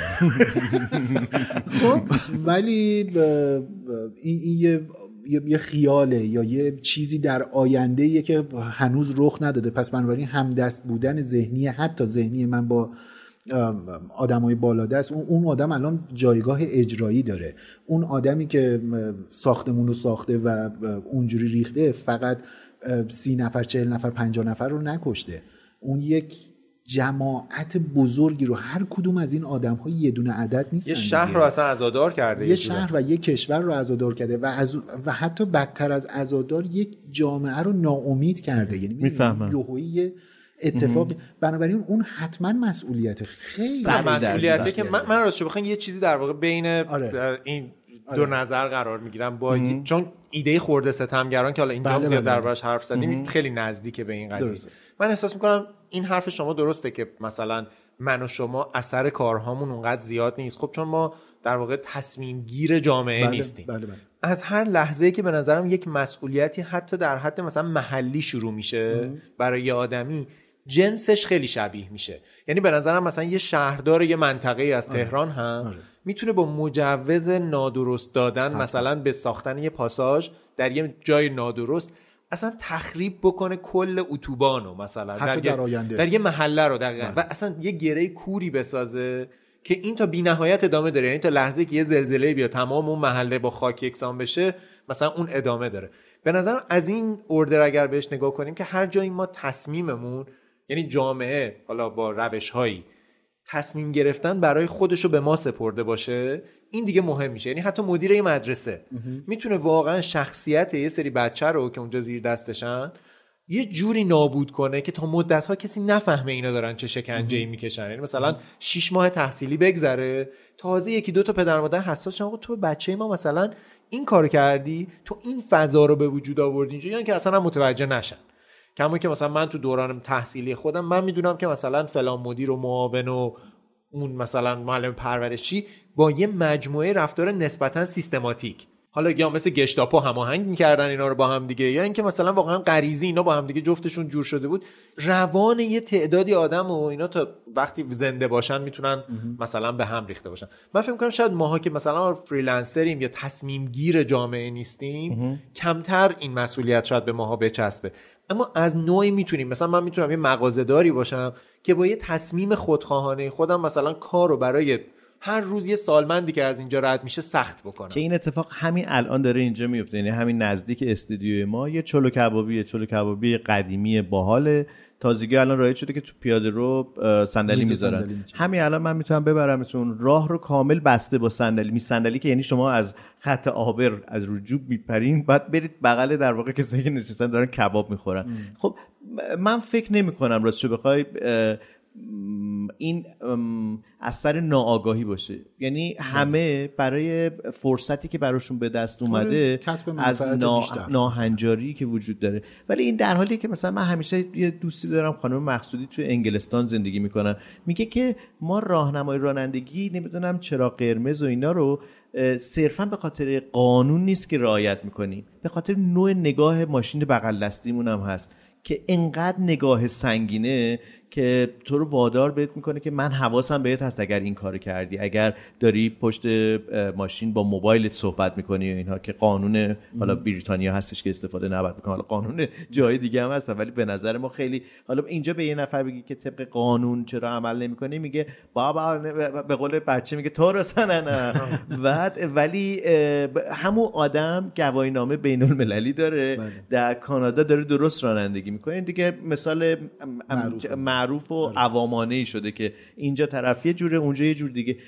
خب ولی این یه خیاله یا یه چیزی در آینده‌ایه که هنوز رخ نداده. پس بنابراین همدست بودن ذهنی، حتی ذهنی من با آدمای بالادست، اون آدم الان جایگاه اجرایی داره. اون آدمی که ساختمون رو ساخته و اونجوری ریخته فقط 30 نفر 40 نفر 50 نفر رو نکشته، اون یک جماعت بزرگی رو، هر کدوم از این آدم‌ها یه دونه عدد نیستن، یه شهر رو اصلا عزادار کرده، یه شهر و یه کشور رو عزادار کرده و حتی بدتر از عزادار یک جامعه رو ناامید کرده. یعنی یهویی اتفاق. بنابراین اون حتما مسئولیت خیلی مسئولیته که من راستش بخوام یه چیزی در واقع بین این دو نظر قرار میگیرم با چون ایده خورده ستمگران که حالا اینجا زیاد دربارش حرف زدیم خیلی نزدیکه به این قضیه. من احساس میکنم این حرف شما درسته که مثلا من و شما اثر کارهامون اونقدر زیاد نیست. خب چون ما در واقع تصمیم گیر جامعه نیستیم. از هر لحظه‌ای که به نظرم یک مسئولیتی حتی در حد مثلا محلی شروع میشه برای یه آدمی، جنسش خیلی شبیه میشه. یعنی به نظرم مثلا یه شهردار یه منطقه از تهران هم میتونه با مجوز نادرست دادن مثلا به ساختن یه پاساژ در یه جای نادرست اصلا تخریب بکنه کل اتوبانو، مثلا حتی در آینده در یه محله رو دقیقاً و اصلا یه گره کوری بسازه که این تا بی‌نهایت ادامه داره، یعنی تا لحظه‌ای که یه زلزله بیاد تمام اون محله با خاک یکسان بشه مثلا اون ادامه داره. به نظرم از این اوردر اگر بهش نگاه کنیم که هر جایی ما تصمیممون، یعنی جامعه حالا با روش‌هایی تصمیم گرفتن برای خودشو به ما سپرده باشه، این دیگه مهم میشه. یعنی حتی مدیر این مدرسه میتونه واقعا شخصیت یه سری بچه رو که اونجا زیر دستشن یه جوری نابود کنه که تا مدت‌ها کسی نفهمه اینا دارن چه شکنجه‌ای میکشن. یعنی مثلا 6 ماه تحصیلی بگذره، تازه یکی دو تا پدر مادر حساس شن آقا تو بچه ما مثلا این کار کردی، تو این فضا رو به وجود آوردی اینجا، یعنی که اصلا متوجه نشن. کما که مثلا من تو دوران تحصیلی خودم من میدونم که مثلا فلان مدیر و معاون و اون مثلا معلم پرورشی با یه مجموعه رفتار نسبتا سیستماتیک، حالا یا مثل گشتاپو هماهنگ میکردن اینا رو با هم دیگه، یا اینکه مثلا واقعا غریزی اینا با هم دیگه جفتشون جور شده بود، روان یه تعدادی آدم و اینا تا وقتی زنده باشن میتونن مثلا به هم ریخته باشن. من فکر می‌کنم شاید ماها که مثلا فریلنسریم یا تصمیم گیر جامعه نیستیم کمتر این مسئولیت شاید به ماها بچسبه، اما از نوعی میتونیم، مثلا من میتونم یه مغازه‌داری باشم که با یه تصمیم خودخواهانه خودم مثلا کارو برای هر روز یه سالمندی که از اینجا رد میشه سخت بکنم. که این اتفاق همین الان داره اینجا میفته، یعنی همین نزدیک استودیوی ما یه چلو کبابی قدیمی باحال تازگی الان رایج شده که تو پیاده رو صندلی میذارن. همین الان من میتونم ببرمتون، راه رو کامل بسته با صندلی که یعنی شما از خط آبر از رجوب میپرین بعد برید بغل در واقع کسایی که نشستن دارن کباب میخورن. خب من فکر نمی‌کنم راستش بخوای این اثر ناآگاهی باشه، یعنی همه برای فرصتی که براشون به دست اومده از ناهنجاری که وجود داره. ولی این در حالیه که مثلا من همیشه یه دوستی دارم خانم مقصودی تو انگلستان زندگی میکنن، میگه که ما راهنمای رانندگی نمیدونم چرا قرمز و اینا رو صرفا به خاطر قانون نیست که رعایت میکنیم، به خاطر نوع نگاه ماشین بغل دستیمون هم هست که انقدر نگاه سنگینه که تو رو وادار بهت میکنه که من حواسم بهت هست اگر این کارو کردی، اگر داری پشت ماشین با موبایلت صحبت میکنی و اینها، که قانون حالا بریتانیا هستش که استفاده نباید بکنه، حالا قانون جای دیگه هم هست، ولی به نظر ما خیلی حالا اینجا به یه نفر بگی که طبق قانون چرا عمل نمیکنی میگه بابا، به قول بچه میگه تو رو سننه. ولی همون آدم گواهینامه بین المللی داره، در کانادا داره درست رانندگی میکنه دیگه، مثال معروف و عوامانه‌ای شده که اینجا طرف یه جوره اونجا یه جور دیگه.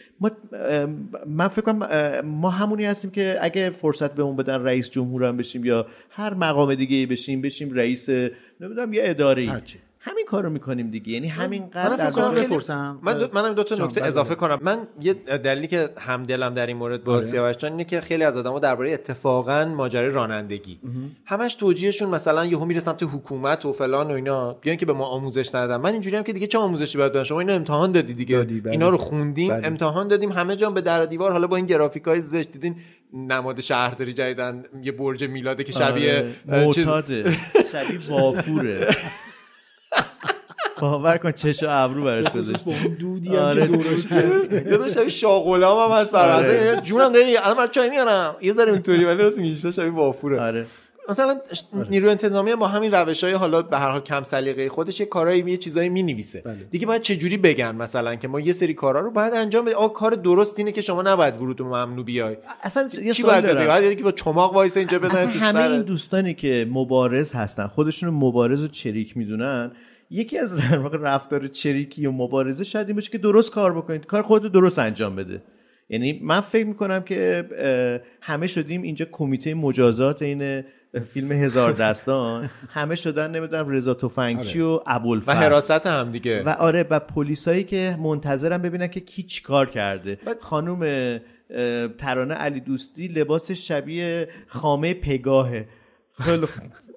من فکر کنم ما همونی هستیم که اگه فرصت بهمون بدن رئیس جمهور هم بشیم یا هر مقام دیگه بشیم رئیس نمیدونم یه اداره‌ای، همین کارو میکنیم دیگه. یعنی همین قدر منم دو تا نکته اضافه کنم. من یه دلیلی که همدلم در این مورد با سیاوش جان اینه که خیلی از آدما درباره اتفاقا ماجرای رانندگی همش توجیهشون مثلا یهو میره سمت حکومت و فلان و اینا، بیان که به ما آموزش ندادن. من اینجوریام که دیگه چه آموزشی باید بدن؟ شما اینا امتحان دادی دیگه، اینا رو خوندیم، امتحان دادیم، همه جا به در و دیوار، حالا با این گرافیکای زشت دیدین نماد شهرداری جدیدن یه برج میلاده که شبیه معتاده، شبیه وافوره. باور کن چش و ابرو براش گذاشت با اون دودی هم که دورش هست، یه شبیه شاغلام هم هست برازه جونم داری الان من چای میارم یه ذره اینطوری، ولی راست میگی شبیه وافوره. آره مثلا نیروی انتظامی با همین روش‌های حالا به هر حال کم سلیقه خودش یه کارایی یه چیزایی می‌نویسه دیگه. باید چه جوری بگن مثلا که ما یه سری کارا رو باید انجام بدیم، کار درست اینه که شما نباید ورود ممنوع بیای. اصلا یه سوال دارم، باید که با چماق وایس اینجا بزنید تو سر. همه این دوستانی که مبارز هستن، خودشون رو مبارز و چریک میدونن، یکی از در واقع رفتار چریکی و مبارزه شاید این باشه که درست کار بکنید، کار خودت رو درست انجام بده. یعنی من فکر میکنم که همه شدیم اینجا کمیته مجازات این فیلم هزار دستان، همه شدن نمیدونم رضا تفنگچی و ابوالفضل و حراست هم دیگه، و آره و پلیسایی که منتظرن ببینن که کی چی کار کرده. خانم ترانه علی دوستی لباسش شبیه خامه پگاهه. خیلی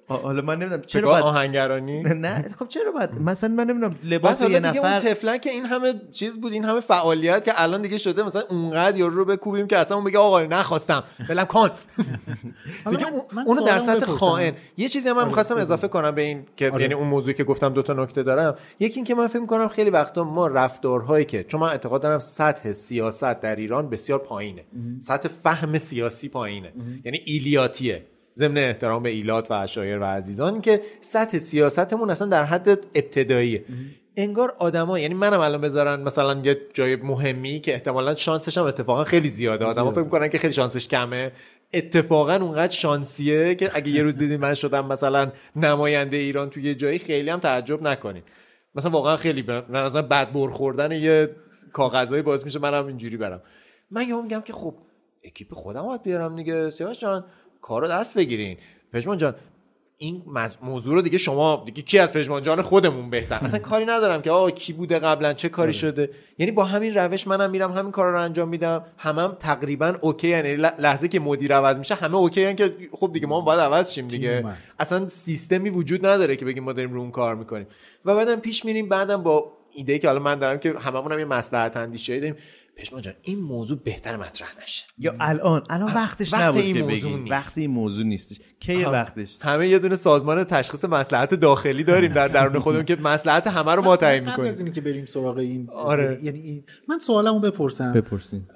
حالا من نمیدونم چرا باید آهنگرانی نه خب چرا باید مثلا من نمیدونم لباس یه نفر اون طفلا که این همه چیز بود، این همه فعالیت که الان دیگه شده مثلا اونقدر یارو رو بکوبیم که اصلا اون بگه آقا نخواستم بلم کن دیگه اونو در سطح خائن. یه چیزی من می‌خواستم اضافه کنم به این که یعنی اون موضوعی که گفتم 2 تا نکته دارم. یکی این که من فکر می‌کنم خیلی وقتا ما رفتارهایی که چون من اعتقاد دارم سطح سیاست در ایران بسیار پایینه، سطح فهم سیاسی پایینه، یعنی ایلیاتیه، ضمن احترام به ایلات و عشایر و عزیزان که سطح سیاستمون اصلا در حد ابتداییه. انگار آدما، یعنی منم الان بذارن مثلا یه جای مهمی که احتمالاً شانسش هم اتفاقا خیلی زیاده، آدما فکر می‌کنن که خیلی شانسش کمه، اتفاقا اونقدر شانسیه که اگه یه روز دیدین من شدم مثلا نماینده ایران توی یه جایی خیلی هم تعجب نکنین. مثلا واقعا خیلی مثلا بد برخوردن یه کاغذایی باعث میشه منم اینجوری برم. من یهو میگم که خب اکیپ خودم باید بیارم دیگه، سیاوش جان کارو دست بگیرین، پژمان جان این موضوع رو دیگه شما دیگه کی از پژمان جان خودمون بهتر، اصلا کاری ندارم که آقا کی بوده قبلا چه کاری شده، یعنی با همین روش منم میرم همین کارا رو انجام میدم، هم تقریبا اوکی، یعنی لحظه که مدیر عوض میشه همه اوکی ان که خب دیگه ما باید عوض شیم دیگه، اصلا سیستمی وجود نداره که بگیم ما داریم رو اون کار میکنیم و بعدم پیش میریم. بعدم با ایده که حالا من دارم که هممون هم یه مصلحت اندیشی داریم، پژمان جان این موضوع بهتر مطرح نشه یا الان وقتش نبود که بگیم، وقتی این موضوع نیستش، کی وقتش؟ همه یه دونه سازمان تشخیص مصلحت داخلی داریم در درون خودمون که مصلحت همه رو ما تعیین می‌کنیم. قبل از اینکه بریم سراغ این یعنی این من سوالمو بپرسین.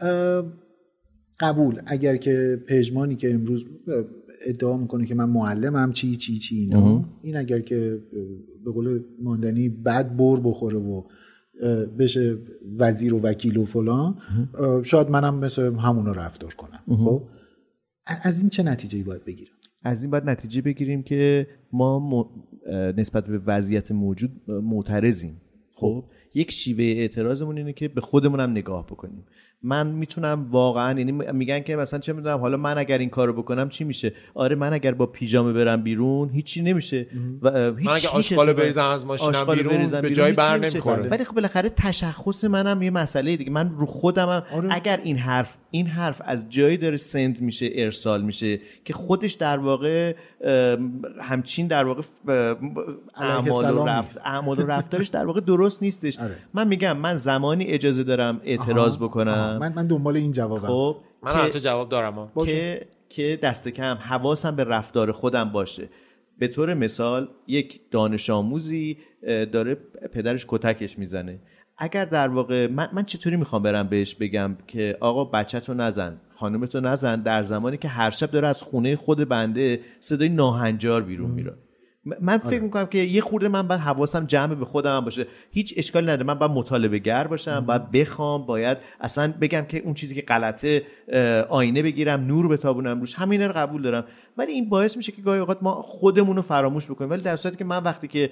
قبول اگر که پژمانی که امروز ادعا میکنه که من معلمم چی اینا، این اگر که به قول ماندنی بعد بخوره و بشه وزیر و وکیل و فلان، شاید منم مثل همونا رفتار کنم. خب از این چه نتیجه‌ای باید بگیریم؟ از این باید نتیجه بگیریم که ما نسبت به وضعیت موجود معترضیم. خب یک شیوه اعتراضمون اینه که به خودمون هم نگاه بکنیم. من میتونم واقعا، یعنی میگن که مثلا چه میدونم حالا من اگر این کارو بکنم چی میشه؟ آره من اگر با پیژامه برم بیرون هیچی نمیشه و من اگر آشغالو بریزم از ماشینم بیرون به جای بر نمیخوره. ولی خب بالاخره تشخص منم یه مسئله دیگه، من رو خودمم اگر این حرف از جایی داره سند میشه، ارسال میشه که در واقع همچین در واقع اعمال و رفتارش در واقع درست نیستش. من میگم من زمانی اجازه دارم اعتراض بکنم. من دنبال این جوابم. خب من حتی جواب دارم که دست کم حواسم به رفتار خودم باشه. به طور مثال یک دانش آموزی داره پدرش کتکش میزنه، اگر در واقع من چطوری میخوام برم بهش بگم که آقا بچه‌تو نزن، خانومتو نزن، در زمانی که هر شب داره از خونه خود بنده صدای ناهنجار بیرون میره؟ من فکر میکنم که یه خورده من باید حواسم جمع به خودم باشه. هیچ اشکالی نداره، من باید مطالبه گر باشم، باید بخوام، باید اصلا بگم که اون چیزی که غلطه آینه بگیرم، نور بتابونم روش، همینا رو قبول دارم. ولی این باعث میشه که گاهی اوقات ما خودمون رو فراموش بکنیم. ولی در صورتی که من وقتی که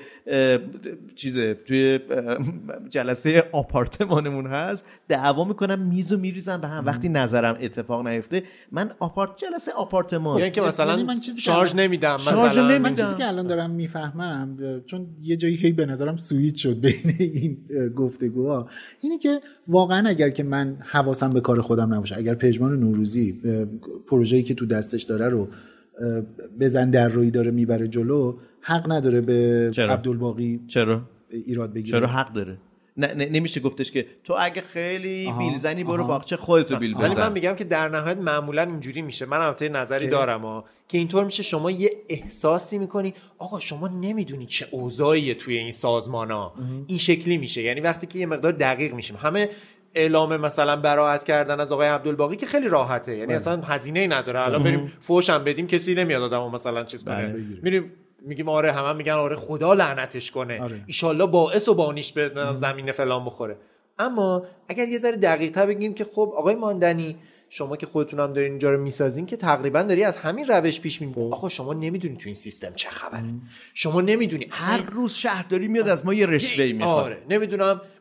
توی جلسه آپارتمانمون هست دعوا میکنم، میزو میریزم به هم، وقتی نظرم اتفاق نیفته من جلسه آپارتمان یعنی که مثلا من شارژ نمیدم، مثلا من چیزی که الان دارم میفهمم، چون یه جایی هی به نظرم سویچ شد بین این گفتگوها، اینه که واقعا اگر که من حواسم به کار خودم نباشه، اگر پژمان نوروزی پروژه‌ای که تو دستش داره رو بزن در روی داره میبره جلو، حق نداره به عبدالباقی ایراد بگیره. چرا حق داره؟ نمیشه گفتش که تو اگه خیلی بیلزنی برو باغچه خودتو بیل بزن. ولی من میگم که در نهایت معمولا اینجوری میشه. من البته نظری دارم که اینطور میشه شما یه احساسی میکنی آقا شما نمیدونی چه اوضاعیه توی این سازمانا. این شکلی میشه، یعنی وقتی که یه مقدار دقیق میشیم. همه اعلام مثلا براءت کردن از آقای عبدالباقی که خیلی راحته، یعنی اصلا هزینه‌ای نداره. الان بریم فوش هم بدیم کسی نمیاد آدمو مثلا چیز کنه، میریم میگیم آره، همه میگن آره خدا لعنتش کنه، ایشالله باعث و بانیش به زمین فلان بخوره. اما اگر یه ذره دقیق‌تر بگیم که خب آقای ماندنی شما که خودتون هم دارین اینجا رو میسازین که تقریبا داری از همین روش پیش میری. آقا شما نمیدونی تو این سیستم چه خبره، شما نمیدونی هر روز شهرداری میاد از ما یه رشوه‌ای میخواد. آره نمیدونم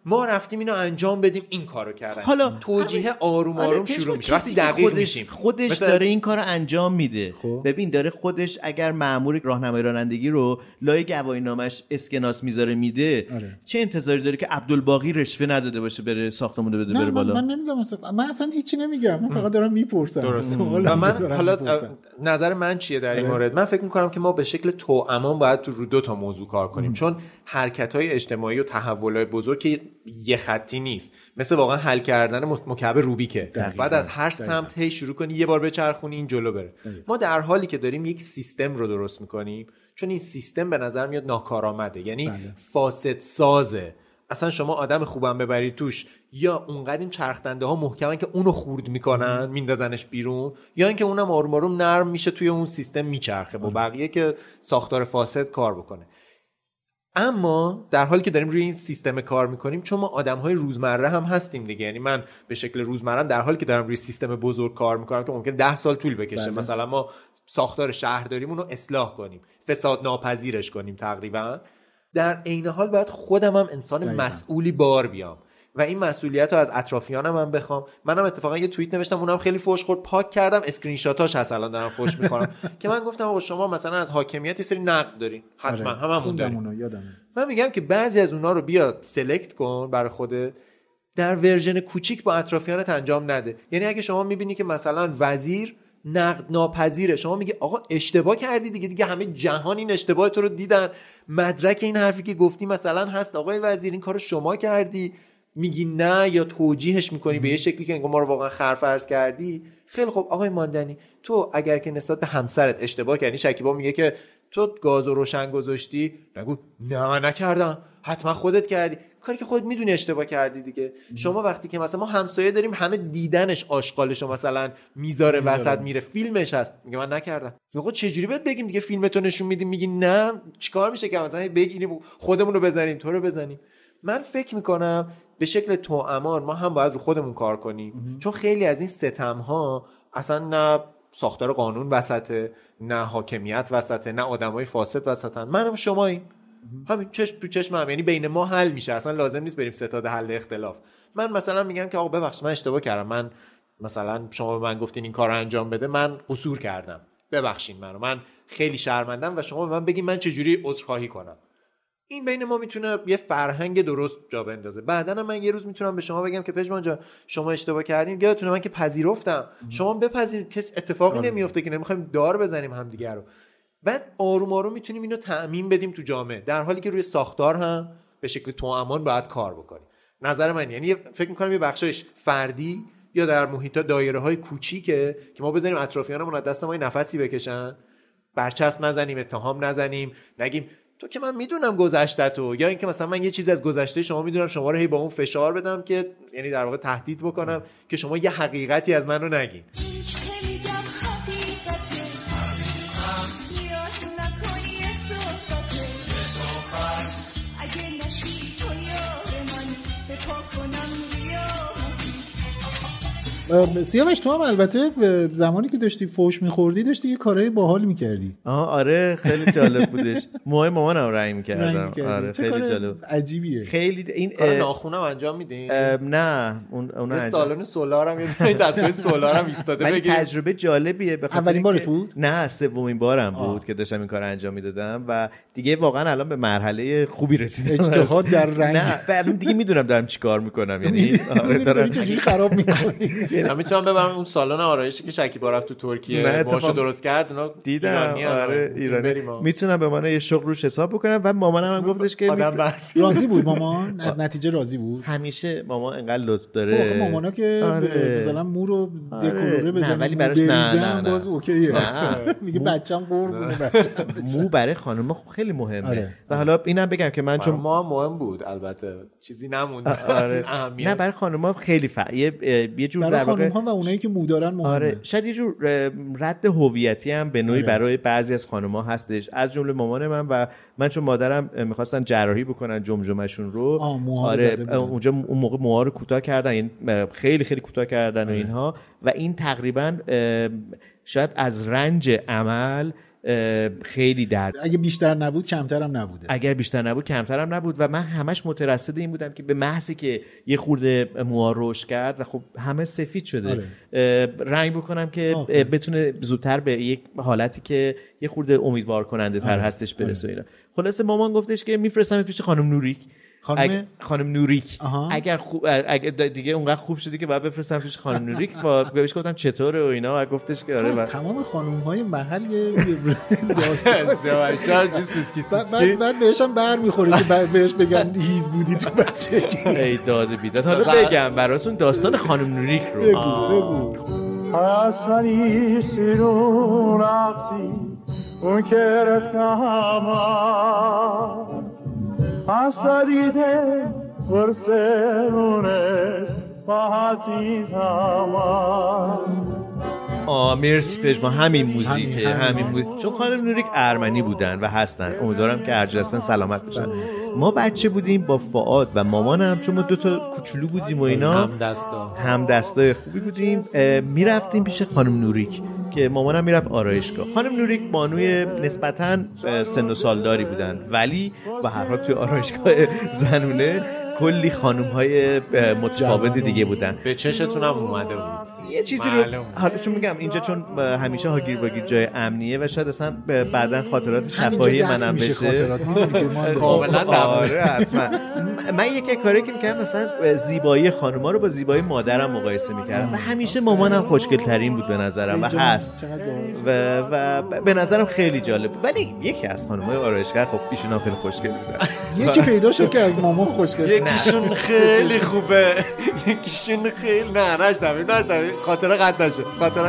ما رفتیم اینو انجام بدیم، این کارو کردن. حالا توجیه آروم آروم شروع میشه وقتی دقیق میشیم. خودش داره این کارو انجام میده. ببین داره خودش اگر مأمور راهنمای رانندگی رو لای گواهینامه‌اش اسکناس میذاره میده، چه انتظاری داره که عبدالباقی رشوه نداده باشه بره ساختمون رو بده بره بالا؟ من نمیگم من اصلا هیچی نمیگم، من فقط دارم میپرسم. درست. و من حالا نظر من چیه در این مورد؟ من فکر میکنم که ما به شکل توامان باید تو رو 2 تا موضوع کار کنیم، چون حرکت‌های اجتماعی و تحولات بزرگ که یه خطی نیست، مثل واقعا حل کردن مکعب روبیکه، بعد از هر سمت هی شروع کنی یه بار بچرخونی این جلو بره. ما در حالی که داریم یک سیستم رو درست میکنیم، چون این سیستم به نظر میاد ناکارآمده، یعنی فاسد سازه. اصلا شما آدم خوبم ببرید توش، یا اونقدر این چرخدنده ها محکمن که اونو خورد میکنن میندازنش بیرون، یا اینکه اونم آروم آروم نرم میشه توی اون سیستم میچرخه با بقیه که ساختار فاسد کار بکنه. اما در حالی که داریم روی این سیستم کار میکنیم، چون ما آدم‌های روزمره هم هستیم دیگه، یعنی من به شکل روزمره در حالی که دارم روی سیستم بزرگ کار میکنم که ممکن 10 سال طول بکشه، مثلا ما ساختار شهرداریمون رو اصلاح کنیم، فساد ناپذیرش کنیم تقریبا، در عین حال باید خودم هم انسان مسئولی بار بیام و این مسئولیت رو از اطرافیانم هم بخوام. منم اتفاقا یه توییت نوشتم، اونم خیلی فوش خورد، پاک کردم، اسکرین شاتاش هست الان دارم فوش میخورم که من گفتم آقا شما مثلا از حاکمیت یه سری نقد دارین، حتما هممون داریم. من میگم که بعضی از اونها رو بیا سلکت کن برای خودت، در ورژن کوچیک با اطرافیانت انجام نده. یعنی اگه شما میبینی که مثلا وزیر نقد ناپذیره، شما میگی آقا اشتباه کردی دیگه همه جهان این اشتباه تو رو دیدن، مدرک این حرفی که گفتی مثلا هست آقای وزیر این کارو شما کردی، میگی نه یا توجیهش میکنی به یه شکلی که انگار ما رو واقعا خرفرض کردی. خیلی خب آقای ماندنی، تو اگر که نسبت به همسرت اشتباه کردی، شکیبا میگه که تو گاز رو روشن گذاشتی، نگو نه نکردم، حتما خودت کردی، کاری که خودت میدونی اشتباه کردی دیگه. شما وقتی که مثلا ما همسایه داریم همه دیدنش آشغالشو مثلا میذاره وسط میره فیلمش هست، میگه من نکردم، آقا چجوری بهت بگیم دیگه فیلمتو نشون میدیم میگی نه، چیکار میشه که مثلا بگیریم خودمون رو بزنیم تو رو بزنیم؟ من فکر میکنم به شکل توامان ما هم باید رو خودمون کار کنیم، چون خیلی از این ستم‌ها اصلا نه ساختار قانون وسطه، نه حاکمیت وسطه، نه آدمای فاسد وسطن، منم شماییم، همین چشم تو چشم هم، یعنی بین ما حل میشه، اصلا لازم نیست بریم ستاد حل اختلاف. من مثلا میگم که آقا ببخشید من اشتباه کردم، من مثلا شما به من گفتین این کارو انجام بده، من قصور کردم، ببخشید من خیلی شرمندم و شما به من بگین من چجوری عذرخواهی کنم. این بین ما میتونه یه فرهنگ درست جا بندازه. بعداً من یه روز میتونم به شما بگم که پژمان جان شما اشتباه کردین، یادتونه من که پذیرفتم، شما بپذیرید، کس اتفاقی نمیفته که نمیخوایم دار بزنیم همدیگه رو. بعد آروم آروم میتونیم اینو تعمیم بدیم تو جامعه، در حالی که روی ساختار هم به شکل توامان باید کار بکنیم. نظر من یعنی فکر میکنم یه بخشش فردی یا در محیط دایره‌های کوچیکه که ما بزنیم اطرافیانمون از دست ما نفسی بکشن، برچسب نزنیم، اتهام نزنیم، نگیم تو که من میدونم گذشته‌تو، یا اینکه مثلا من یه چیز از گذشته شما میدونم، شما رو هی با اون فشار بدم که یعنی در واقع تهدید بکنم که شما یه حقیقتی از من رو نگین. سیاوش تو هم البته زمانی که داشتی فوش میخوردی داشتی یه کارهای باحال میکردی. آره خیلی جالب بودش. موهای مامانم رنگ میکردم. آره خیلی جالب، عجیبیه. خیلی این کار ناخونم انجام میدین؟ نه اون سالن سولارم یه دستگاه سولارم ایستاده بگیر. تجربه جالبیه. اولین بارت بود؟ نه سومین بارم بود که داشتم این کارو انجام میدادم و دیگه واقعا الان به مرحله خوبی رسیدم. اجتهاد در رنگ. نه الان دیگه میدونم دارم چیکار میکنم، یعنی دارم چجوری خراب میکنی. من میتونم ببرم اون سالن آرایشی که شکیبا رفت تو ترکیه ماشو درست کرد، اونا دیدم. آره ایرانی. میتونم به من یه شغل روش حساب بکنم و مامانم هم گفتش که راضی بود. مامان از نتیجه راضی بود. همیشه مامان انقدر لطف داره. مامانا که مثلا مو رو دکولوره بزنه ولی براش نه باز اوکیه. میگه بچه‌م قربونه بچه‌م. مو برای خانم‌ها خیلی مهمه. و حالا اینم بگم که من چون ما مهم بود البته چیزی نموند. نه برای خانم‌ها خیلی یه جور در واقع خانم‌ها و اونایی که مودارن مهمه. آره شاید یه جور رد هویتی هم به نوعی برای بعضی از خانم‌ها هستش، از جمله مامان من. و من چون مادرم می‌خواستن جراحی بکنن جمجمه‌شون رو، آره اونجا اون موقع موها رو کوتاه کردن، یعنی خیلی خیلی کوتاه کردن و اینها، و این تقریبا شاید از رنج عمل خیلی درد. اگه بیشتر نبود کمترم نبوده. اگر بیشتر نبود کمترم نبود و من همش مترصد این بودم که به محضی که یه خورده موها رشد کرد و خب همه سفید شده رنگ بکنم که بتونه زودتر به یک حالتی که یه خورده امیدوار کننده تر هستش برسه اینا. خلاص مامان گفتش که میفرستم پیش خانم نوریک. خانم نوریک اگر دیگه اونقدر خوب شدی که بعد بفرستم پیش خانم نوریک بهش گفتم چطوره و اینا و گفتش که آره تمام خانم‌های محل داستان بعد بهشم برمیخوره که بهش بگن هیز بودی تو بچگی. ای داد بیداد. حالا بگم براتون داستان خانم نوریک رو. بگو حسنی سیرون رقصی اون که رفتم حسدیده ورسرونش با عزیزم. مرسی پژمان. همین موزیکه همین موزیک. چون خانم نوریک ارمنی بودن و هستن، امیدوارم که هر جا هستن سلامت باشن. ما بچه بودیم با فؤاد و مامانم، چون ما 2 تا کوچولو بودیم و اینا هم دستای خوبی بودیم، میرفتیم پیش خانم نوریک که مامانم میرفت آرایشگاه. خانم نوریک بانوی نسبتاً سن و سالداری بودن ولی به هر حال توی آرایشگاه زنونه کلی خانم‌های متفاوت دیگه بودن. به چشتون هم اومده بود یه چیزی رو حالا چون میگم اینجا چون همیشه هاگیر واگیر جای امنیه و شاید اصلا بعداً خاطرات شفاهی منم بشه کاملا دواره. حتما من یک کاری که می‌کردم مثلا زیبایی خانم‌ها رو با زیبایی مادرم مقایسه می‌کردم و همیشه مامانم خوشگل‌ترین بود به نظرم و هست و به نظرم خیلی جالب بود. ولی یکی از خانم‌های آرایشگر خب ایشون هم خیلی خوشگل بودن. یکی پیدا شد که از مامان خوشگل، یکیشون خیلی خوبه یکیشون خیلی نشنویم خاطره قطع نشه.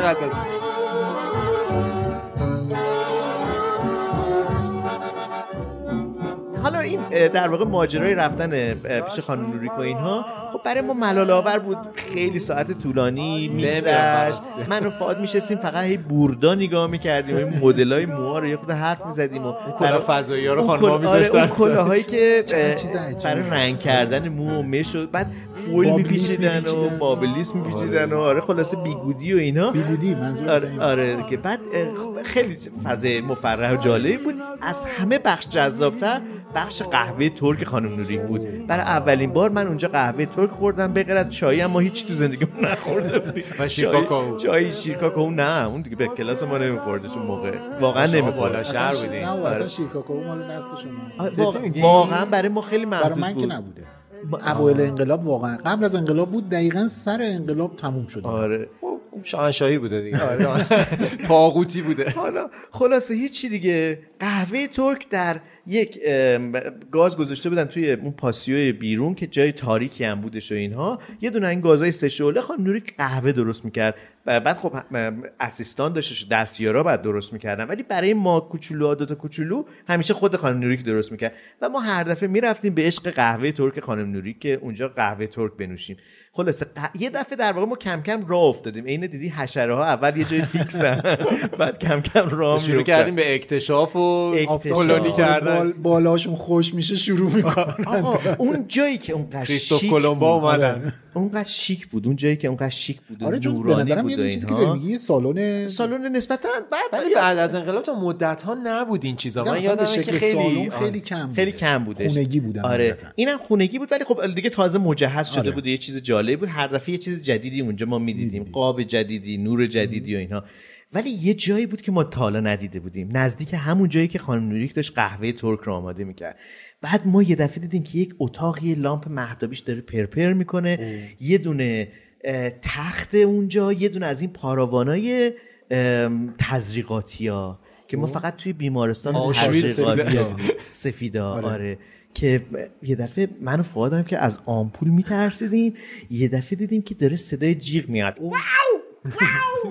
حالا این در واقع ماجرای رفتن پیش خانم نوریک و اینها خب برای ما ملال آور بود. خیلی ساعت طولانی می‌گذشت. من و فؤاد میشستیم فقط هی بوردا نگاه می‌کردیم، این مدل‌های موها رو یه خود حرف می‌زدیم و کلاه فضایی‌ها رو خانم‌ها می‌ذاشتن، اون کلاهایی که برای رنگ کردن مو و مش و بعد فویل می‌پیچیدن و بابلیس می‌پیچیدن و آره خلاصه بیگودی و اینا. بیگودی منظور آره که بعد خیلی فضای مفرح و جالبی بود. از همه بخش جذاب‌تر بخش قهوه ترک خانم نوریک بود. برای اولین بار من اونجا قهوه ترک خوردم، به غیر از چای هم ما هیچ تو زندگیمون نخورده بودیم. و شیرکاکائو. چای شیرکاکائو نه، اون دیگه به کلاس ما نمی‌خوردش اون موقع. واقعا نمی‌خورد. شهر بودیم. نه اصلا شیرکاکائو مال نسل شما. واقعا برای ما خیلی محدود بود. برای من که نبوده. اوایل انقلاب واقعا قبل از انقلاب بود، دقیقاً سر انقلاب تموم شد. آره. شاهنشاهی بوده دیگه. طاغوتی بوده. حالا خلاصه هیچی دیگه. قهوه ترک در یک گاز گذاشته بودن توی اون پاسیوی بیرون که جای تاریکی هم بودش و اینها. یه دونه این گازای 3 شعله خانم نوریک قهوه درست میکرد. بعد خب اسیستان داشتش، دستیارا بعد درست میکردن، ولی برای ما کوچولو 2 تا کوچولو همیشه خود خانم نوریک درست میکرد و ما هر دفعه میرفتیم به عشق قهوه ترک خانم نوریک که اونجا قهوه ترک بنوشیم. خلاصه یه دفعه در واقع ما کم کم راه افتادیم. اینه دیدی حشره ها اول یه جای فیکسن بعد کم کم راه شروع کردیم به اکتشاف و کلونی کردن. بالاشون خوش میشه شروع میکنن. اون جایی که اونقدر کریستوف کلمبا اومدن اونقدر شیک بود، اون جایی که اونقدر شیک بود. آره چون به نظرم یه چیزی که داری میگی سالن نسبتا بعد از انقلاب تا مدت ها نبود این چیزا. من یادمه که خیلی کم بودش. خونگی بود. آره اینم خونگی بود ولی خب دیگه تازه مجهز شده بود. یه چیز جالب بود. هر دفعه یه چیز جدیدی اونجا ما میدیدیم، قاب جدیدی، نور جدیدی و اینها. ولی یه جایی بود که ما تا حالا ندیده بودیم، نزدیک همون جایی که خانم نوریک داشت قهوه ترک رو آماده میکرد. بعد ما یه دفعه دیدیم که یک اتاقی لامپ مهتابیش داره پرپر میکنه، یه دونه تخت اونجا، یه دونه از این پاراوانای تزریقاتی‌ها که ما فقط توی بیمارستان تزریقاتی سفیدا آره که یه دفعه من و فؤادم که از آمپول میترسیدیم، یه دفعه دیدیم که داره صدای جیغ میاد. واو واو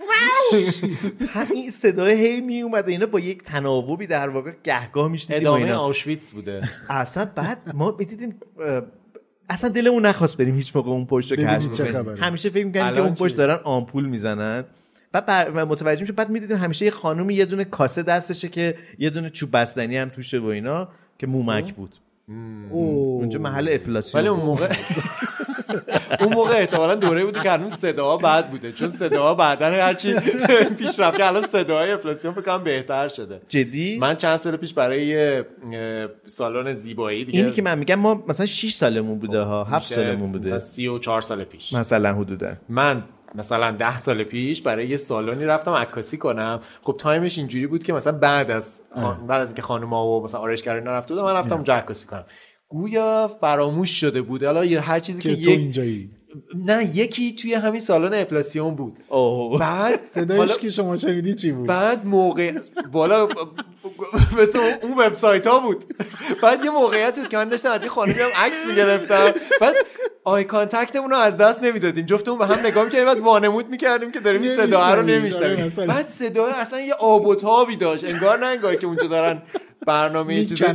واو این صدای هی می اومد. اینا با یک تناوبی در واقع گهگاه میشنیدیم. ادامه آوشویتس بوده اصلا. بعد ما دیدیم اصلا دلمون نخواست بریم هیچ موقع اون پشت رو کشف کنیم. همیشه فکر می‌کردیم که اون پشت دارن آمپول میزنن. بعد متوجه میشه، بعد میدیدیم همیشه یه خانومی یه دونه کاسه دستشه که یه دونه چوب بستنی هم توشه و اینا که مومک بود. اونجا محل اپلاسیون. ولی اون موقع اون موقع احتمالاً دوره بوده که هنوز صداها بد بوده، چون صداها بعدن هرچی پیشرفت که الان صداهای افلاسیون فکر کنم بهتر شده. جدی؟ من چند سال پیش برای یه سالن زیبایی دیگه، اینی که من میگم ما مثلا 6 سالمون بوده ها، 7 سالمون بوده، مثلا 34 سال پیش مثلا حدودا. من مثلا 10 سال پیش برای یه سالونی رفتم عکاسی کنم. خب تایمش اینجوری بود که مثلا بعد از اینکه خانوما و مثلا آرایشگرا اینا رفته بودن، من رفتم اونجا عکاسی کنم. گویا فراموش شده بود حالا یا هر چیزی که تو اینجایی نه یکی توی همین سالن اپلاسیون بود. بعد صدایش که شما شنیدی چی بود؟ بعد موقع والا مثل اون وبسایت‌ها بود. بعد یه موقعیت بود که من داشتم از این خانمی هم عکس می‌گرفتم، بعد آی کانتکتمون رو از دست نمیدادیم، جفتمون به هم نگاه می‌کردیم، بعد وانمود می‌کردیم که داریم این صدا رو نمی‌شنویم. بعد صدا اصلا یه آب و تابی داشت، انگار نه انگار که اونجا دارن برنامه یه چیزی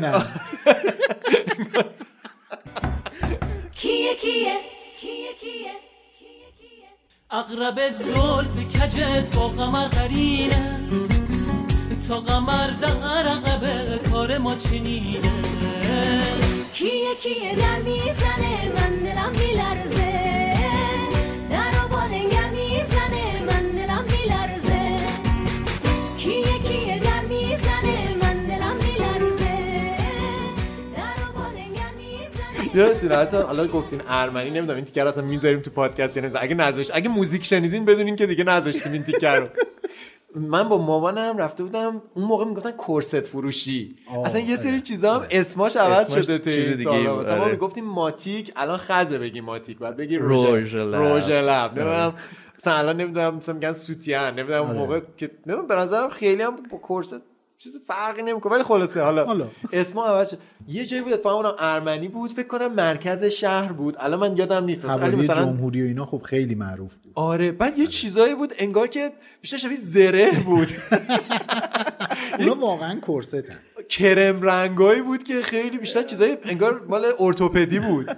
کیه اقرب زلف کجت با قمر قرینه، تا قمر در عقبه کار ما چنینه. کیه در میزنه من دلم میلرزه، در آبادنگر میزنه من دلم میلرزه. کیه در میزنه من دلم میلرزه، در آبادنگر میزنه. یادتونه حتی حالا گفتین ارمنی، نمیدونم این تیکر اصلا میذاریم تو پادکست یا نمیذاریم. اگه موزیک شنیدین بدونین که دیگه نذاشتیم این تیکر رو. من با مامانم رفته بودم، اون موقع میگفتن کورست فروشی، اصلا یه سری چیزا هم اسماش عوض شده تو این سالا. مثلا ما میگفتیم ماتیک، الان خزه بگیم ماتیک، بعد بگی روژ لب. نمیدونم مثلا الان نمیدونم مثلا میگن سوتین، نمیدونم اون موقع که نمیدونم به نظرم خیلی هم با کورست چیز فرقی نمیکنه، ولی خلاصه حالا اسم عوض شد. یه جایی بود اتفاقا اونم ارمنی بود، فکر کنم مرکز شهر بود، الان من یادم نیست، مثلا جمهوری و اینا خب خیلی معروف بود. آره بعد یه چیزایی بود انگار که بیشتر شبیه زره بود. اونا واقعا کورستن، کرم رنگایی بود که خیلی بیشتر چیزایی انگار مال ارتوپدی بود.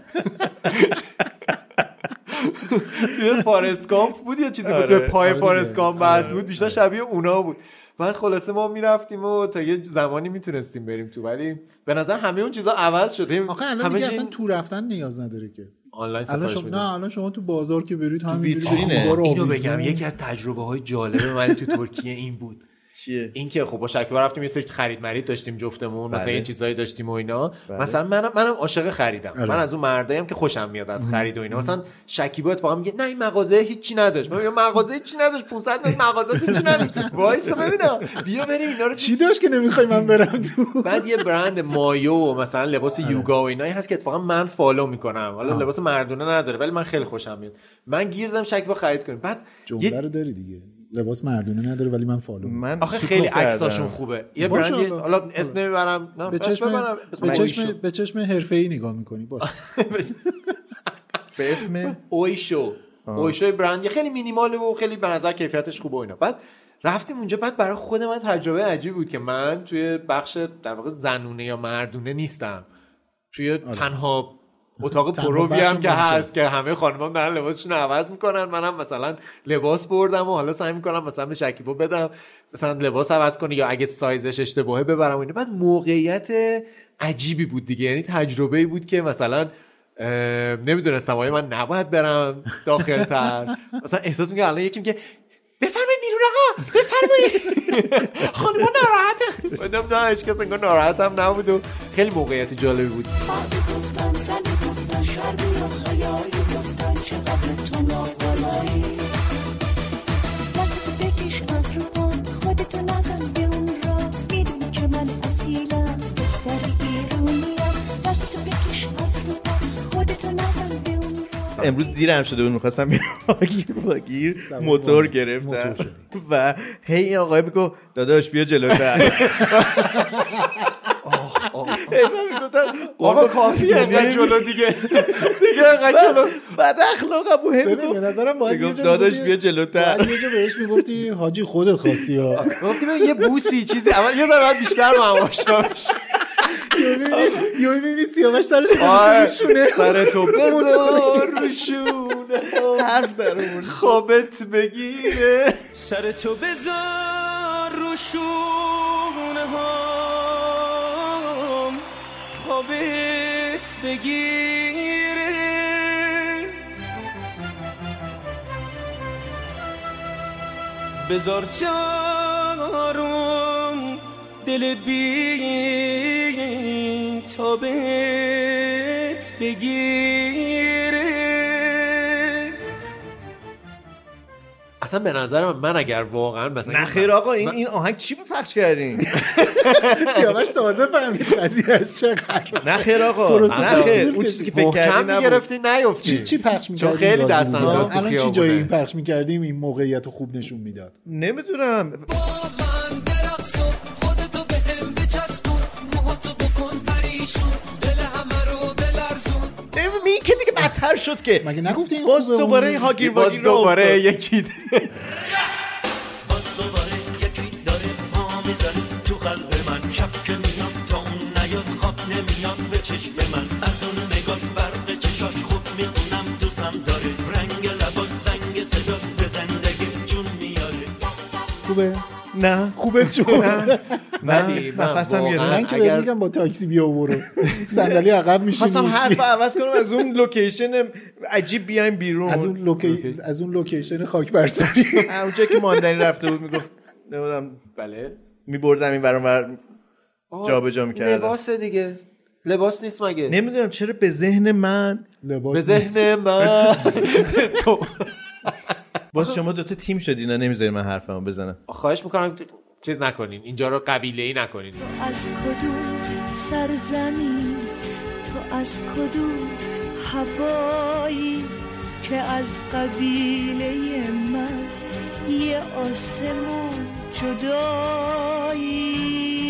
توی فارست کامپ بود یا چیزی واسه پای فارست کامپ بس بود، بیشتر شبیه اونا بود. بعد خلاصه ما میرفتیم و تا یه زمانی میتونستیم بریم تو، ولی به نظر همه اون چیزا عوض شده. آخه الان دیگه اصلا تو رفتن نیاز نداره که آنلاین سفارش میدن. نه الان شما تو بازار که برید همینجوری. اینو بگم یکی از تجربه‌های جالب من تو ترکیه این بود. چیه؟ این که خب با شکیبا رفتیم یه سری خرید مرید داشتیم جفتمون، مثلا یه چیزایی داشتیم و اینا. مثلا منم عاشق خریدم. من از اون مردایم که خوشم میاد از خرید و اینا. مثلا شکیبا اتفاقا میگه نه این مغازه هیچی نداشت. من میگم مغازه هیچی نداشت، 500 تا مغازه هیچی نداشت. وایسا ببینم بیا بریم اینا رو چی داشت که نمیخوای من برم تو. بعد یه برند مایو و مثلا لباس یوگا و اینایی هست که اتفاقا من فالو میکنم. حالا لباس مردونه نداره ولی من خیلی خوشم میاد. من گیر دادم شکیبا خرید کنیم. بعد جمله رو داری دیگه، لباس مردونه نداره ولی من فالو من آخه خیلی عکساشون خوبه. یه برند حالا اسم نمیبرم، به چشم حرفه‌ای نگاه می‌کنی باشه. به اسم اویشو برند خیلی مینیماله و خیلی به نظر کیفیتش خوبه و اینا. بعد رفتیم اونجا، بعد برای خود من تجربه عجیبی بود که من توی بخش در واقع زنونه یا مردونه نیستم، توی تنها اتاق پرووی هم که هست که همه خانم‌ها دارن لباسشون رو عوض میکنن، منم مثلا لباس بردم و حالا سعی میکنم مثلا به شکیبا بدم مثلا لباس عوض کنه یا اگه سایزش اشتباهه ببرم اینو. بعد موقعیت عجیبی بود دیگه، یعنی تجربه‌ای بود که مثلا نمیدونستم آیا من نباید برم داخل‌تر. مثلا احساس می‌کردم الان یکی میگه بفرمایید بیرون آقا بفرمایید خانم‌ها ناراحته. خودم نه هیچ کس انگار ناراحت هم نبود و خیلی موقعیت جالبی بود. شربی و خیالی گفتن چقدر تو نابالایی، دستتو بکش از رو پام، خودتو نزن به اون را، میدونی که من اصیلم دختر ایرونیم، دستتو بکش از رو پام، خودتو نزن به اون را. امروز دیرم شده بود میخواستم باگیر موتور گرفتم و هی آقای بگو داداش بیا جلوتر. آقا کافیه اینقدر جلو دیگه اینقدر جلو بعد اخلاقم ببین به نظرم باید یه جا داداش بیا جلوتر، باید یه جا بهش میگفتی حاجی خودت خواستی ها، گفتی یه بوسی چیزی اول یه ذره بعد بیشتر با هم آشنا بشی. یا میبینی سیاوش سرش روشونه، سر تو بذار روشونه حرف درمون خوابت بگیره، سر تو بذار روشونه خوابت بگیره، بذار جارم دل بی تابت بگیره. اصلا به نظر من اگر واقعا مثلا نه خیر آقا این آهنگ چی بود پخش کردین؟ سیاوش تازه فهمید قضیه از چقدر. نه خیر آقا نه خیر اون چیزی که فکر کردی نبود. گرفتی نیافتی. چی پخش می‌کردیم؟ چون خیلی دست انداز تو الان چی جایی این پخش می‌کردیم این موقعیت خوب نشون میداد؟ نمیدونم. این که دیگه بدتر شد که مگه نگفتی این باز دوباره هاگیر واگیر رو دوباره یکی باز دوباره یکی داره پا میزنه تو قلب من. شب که میام تا اون نیاد خواب نمیاد به چشم من. از اون نگاه برق چشاش خوب میخونم دوستم داره. رنگ لباش زنگ صداش به زندگی جون میاره. خوبه؟ نه خوبه چون ولی من که بهت میگم با تاکسی بیا برو صندلی عقب میشینی. خواستم حرف عوض کنم از اون لوکیشن عجیب بیایم بیرون. از اون لوکیشن خاک برسری اونجا که ماندنی رفته بود میگفت نمیدونم بله میبردم این برام جابجا میکردم. لباس دیگه لباس نیست مگه؟ نمیدونم چرا به ذهن من باز شما دوتا تیم شدین و نمیذاری من حرفمو بزنم. خواهش میکنم چیز نکنین اینجا رو قبیله‌ای نکنین. تو از کدوم سرزمین، تو از کدوم هوایی که از قبیله من یه آسمون جدایی.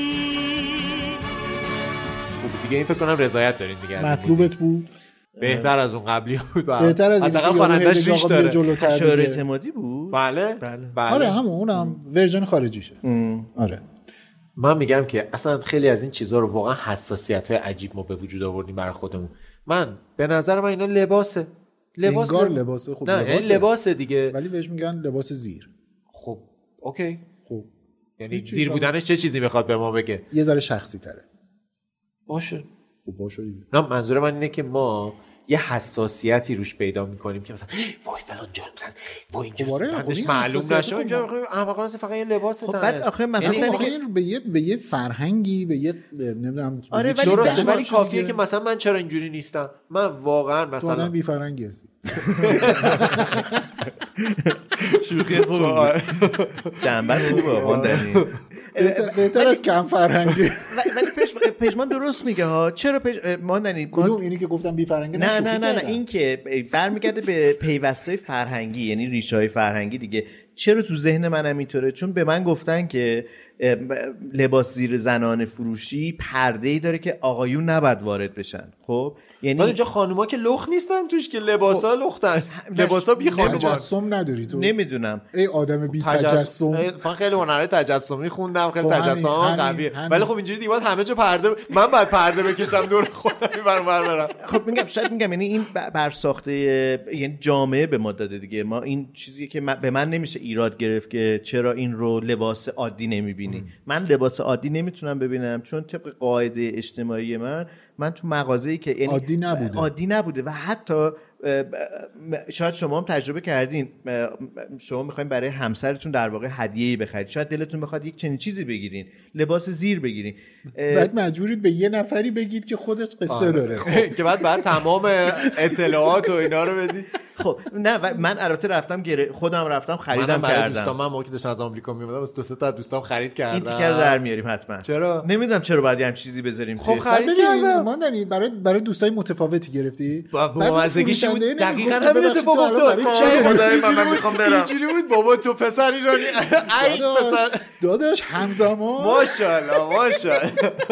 خب دیگه این فکر کنم رضایت دارین دیگه. مطلوبت بود؟ بهتر از اون قبلی بود. بهتر از این حداقل خواننده‌اش ریش داره. تشار اعتمادی بود. بله. آره اونم ورژن خارجیشه. آره من میگم که اصلا خیلی از این چیزها رو واقعا حساسیت‌های عجیب ما به وجود آوردیم برای خودمون. من به نظر من اینا لباسه. لباسه. خب نه این لباسه دیگه. ولی بهش میگن لباس زیر. خب اوکی. خب یعنی زیر بودنش چه چیزی میخواد به ما بگه؟ یه ذره شخصی تره. باشه. خب باشه دیگه. نه منظور من اینه که ما یه حساسیتی روش پیدا میکنیم که مثلا وای فلان جا مثلا وای اینجا بعدش معلوم نشه اینجا احمقانه فقط یه لباس خب بعد آخه مثلا به یه فرهنگی به یه نمیدونم آره درسته ولی کافیه که مثلا من چرا اینجوری نیستم. من واقعا مثلا تو آدم بی فرهنگی هستی. شوخی خوبه. جنبه خوبه ماندنی. بهتر از کم فرهنگی. ولی پژمان درست میگه ها. چرا ماندنی کدوم اینی که گفتم بی فرهنگی؟ نه این که برمیگرده به پیوستای فرهنگی یعنی ریشه‌های فرهنگی دیگه. چرا تو ذهن منم اینطوره؟ چون به من گفتن که لباس زیر زنانه فروشی پرده‌ای داره که آقایون نباید وارد بشن. خب یعنی اونجا خانوما که لخ نیستن توش که لباسا لختن. لباسا بی خانوما. تجسم نداری تو؟ نمیدونم. ای آدم بی تجسم. من خیلی هنرهای تجسمی خوندم خیلی تجسم قویه. ولی خب اینجوری دیگه همه جا پرده من بعد پرده بکشم دور خودم برم. خب میگم یعنی این برساخته یعنی جامعه به ما داده دیگه. ما این چیزی که به من نمیشه ایراد گرفت که چرا این رو لباس عادی نمیبینی. من لباس عادی نمیتونم ببینم چون طبق قاعده اجتماعی من تو مغازه‌ای که یعنی عادی نبوده و حتی شاید شما هم تجربه کردین. شما میخواین برای همسرتون در واقع هدیه‌ای بخرید، شاید دلتون بخواد یک چنین چیزی بگیرین، لباس زیر بگیرین، بعد مجبورید به یه نفری بگید که خودش قصه داره که بعد تمام اطلاعات و اینا رو بدید. خب نه من البته رفتم خودم رفتم خریدم کردم. دوستام من موقعی داشتم از آمریکا میومدم واسه 2-3 تا دوستام خرید کردم. این تیکر در میاریم حتما. چرا؟ نمیدونم چرا باید هم چیزی بذاریم. خب خرید کردم. ماندنی برای دوستای متفاوتی گرفتی؟ با مزگیش بود. دقیقاً همین اتفاق افتاد. من میخوام برم. اینجوری بود بابا تو پسر ایرانی ای پسر داداش همزمان ماشاءالله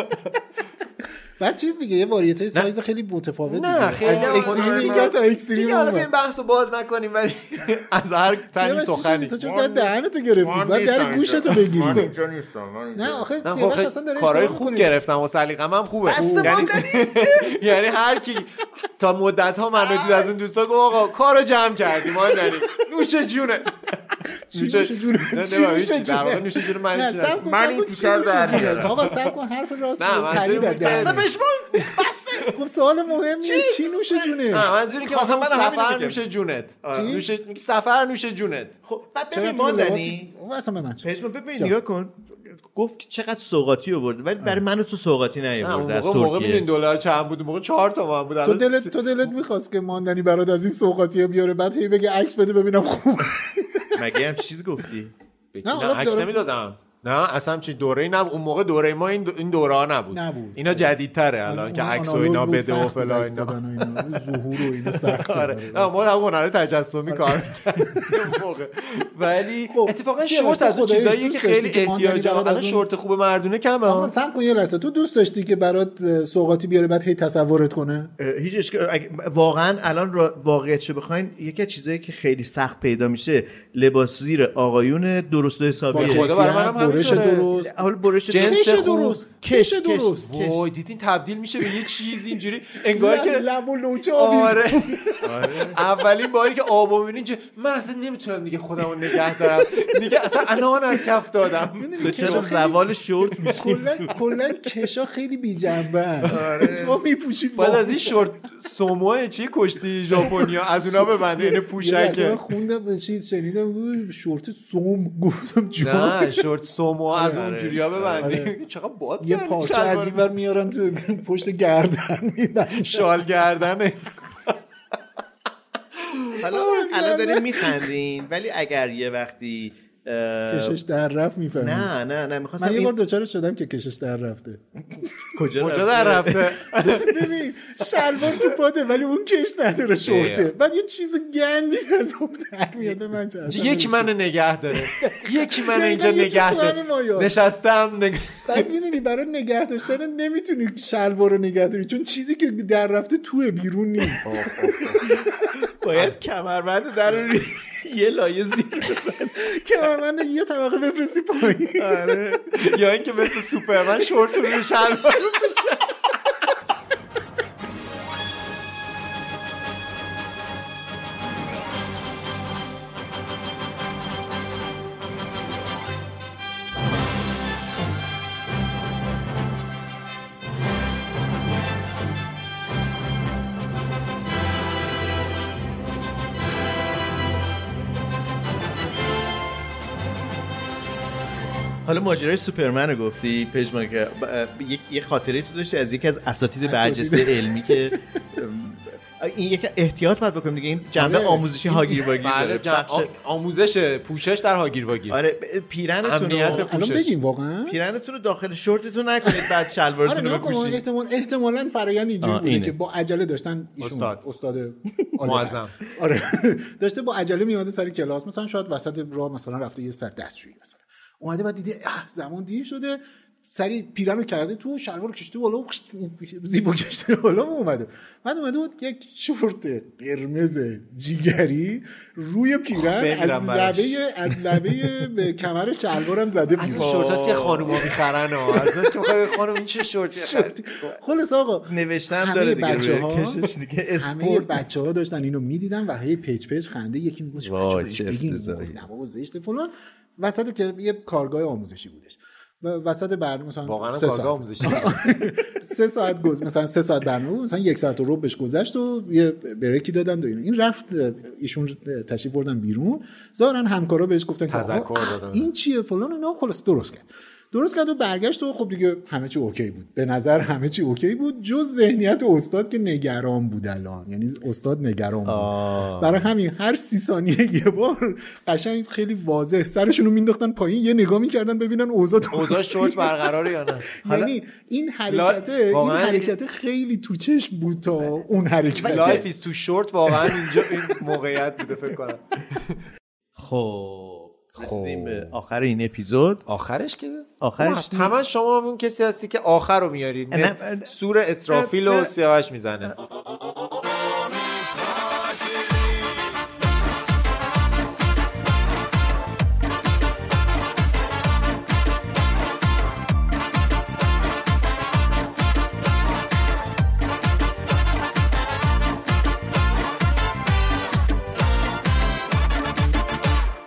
بعد چیز دیگه یه واریته سایز خیلی متفاوت نه خیلی اکستریم دیگه تا اکستریم دیگه. حالا این بحثو باز نکنیم ولی از هر تنی سخنی تو چون دهنتو گرفتی بعد در گوشتو بگیری. من اینجا نیستم. نه آخه سیاوش اصلا داره کارهای خوب گرفتم و سلیقه‌م هم خوبه. یعنی هر کی تا مدت ها منو دید از اون دوستا گفت آقا کارو جمع کردیم ما نریم نوش جونه نوش جونه نوش جونه من این تیکر در میارم. آقا صبر کن حرف راست پشمان خب سوال مهمیه چی نوش جونت؟ منظوری که مثلا من سفر نوش جونت. سفر نوش جونت. خب بعد ببین ماندنی اصلا من پژمان ببین نگاه کن گفت که چقدر سوغاتی آورد ولی برای من تو سوغاتی نیاورد از ترکیه. موقع میدین دلار چند بود؟ موقع 4 تومن بود. تو دلت می‌خواست که ماندنی برات از این سوغاتی‌ها بیاره بعد هی بگه عکس بده ببینم خوب. مگه هم چیزی گفتی؟ نه عکس نمیدادم. نه اصلا چی دوره‌ای نبود اون موقع. دوره ما این دوره نبود. اینا جدیدتره الان که عکس و اینا بده و فلان اینا ظهور و اینا سخت. آره ما هم هنر تجسمی کار موقع. ولی اتفاقا شورت از اون چیزاییه که خیلی احتیاج داره. الان شورت خوب مردونه کمه. اما سم کن یه لحظه تو دوست داشتی که برات سوغاتی بیاره بعد هی تصورت کنه؟ هیچ واقعا الان واقعیتشو بخواین یکی از چیزایی که خیلی سخت پیدا میشه لباس زیر آقایون درست و حسابیه. خدا برای منم برش درست، حال برش جنس درست، کش درست. وای دیدین تبدیل میشه به یه چیز اینجوری انگار که لب و لوچه آویز. آره اولین باری که آبو میبینی من اصلا نمیتونم دیگه خودمو نگه دارم دیگه اصلا انان از کف دادم. چرا زوال شورت میشه؟ کلا کشا خیلی بی جنبه. تو میپوشی بعد از این شورت سومو چی کشتی ژاپنیا از اونها ببنده اینه پوشکه. خوندم چیز شنیدم شورت سوم گفتم نه شورت سومو از اون جوریا ببندی چقدر باد یه پارچه از اینور میارن تو پشت گردن میدن شال گردنه. حالا الان داریم میخندین ولی اگر یه وقتی کشش در رفت میفهمی. نه می‌خواستم من یه بار دوچارش شدم که کشش در رفته. کجا در رفته؟ ببین شلوار تو پاته ولی اون کش نداره شورته. بعد یه چیز گندی از اون در میاد به من چه. یکی من نگه داره. یکی من اینجا نگه داره. نشستم بعد میدونی برای نگه داشتن نمیتونی شلوار رو نگه داری چون چیزی که در رفته توی بیرون نیست. باید کمربند در یه لایه زیر کمربند یه طبقه بفرستی پایین. آره یا اینکه مثل سوپرمن شورت رو شلوار بپوشه. حالا ماجرای سوپرمن رو گفتی پژمان که یه خاطره تو داشتی از یکی از اساتید برجسته علمی که این یک احتیاط باید بکنیم دیگه این جنبه آموزشی هاگیر واگیر داره. آموزش پوشش در هاگیر واگیر. آره پیرنتون رو الان بگیم واقعا پیرنتون رو داخل شورتتون نکنید بعد شلوارتون رو بپوشید. احتمالاً فرآیند اینجوری بوده که با عجله داشتن ایشون استاد معظم آره داشته با عجله میاد سر کلاس مثلا شاید وسط راه مثلا رفته یه سر دستشویی مثلا اومده بعد دیده زمان دیر شده سری پیرنو کرده تو شلوار کشته بالا زیبا کشته بالا اومده بود یک شورت قرمز جیگری روی پیرن از لبه به کمر شلوارم زده بود. از شورتاست که خانوما میخرن از که میخوای خانم این چه شورتی خلاص آقا نوشتم داره دیگه کشش دیگه همه بچه‌ها داشتن اینو میدیدن و هی پیچ خنده یکی میگفت بگین بابا زشت فلان وسط که یه کارگاه آموزشی بودش و وسط برنامه مثلا واقعا کارگاه آموزشی 3 ساعت مثلا 3 ساعت برنامه مثلا 1 ساعت و ربع بهش گذشت و یه بریکی دادن و این رفت ایشون تشریف بردن بیرون ظاهرا همکارا بهش گفتن تذکر دادن این چیه فلان اینا خلاص درست کرد و برگشت و خب دیگه همه چی اوکی بود به نظر همه چی اوکی بود جز ذهنیت استاد که نگران بود الان یعنی استاد نگران بود برای همین هر 30 ثانیه یه بار قشنگ خیلی واضح سرشون رو مینداختن پایین یه نگاه میکردن ببینن اوضاع شورت برقراره یا نه. یعنی این حرکت خیلی تو چشم بود تا اون حرکت لایف ایز تو شورت واقعا اینجا این موقعیت بوده فکر کنم. خب رسیدیم به آخر این اپیزود. آخرش همه شما اون کسی هستی که آخر رو میارید سور اسرافیل و سیاوش میزنه.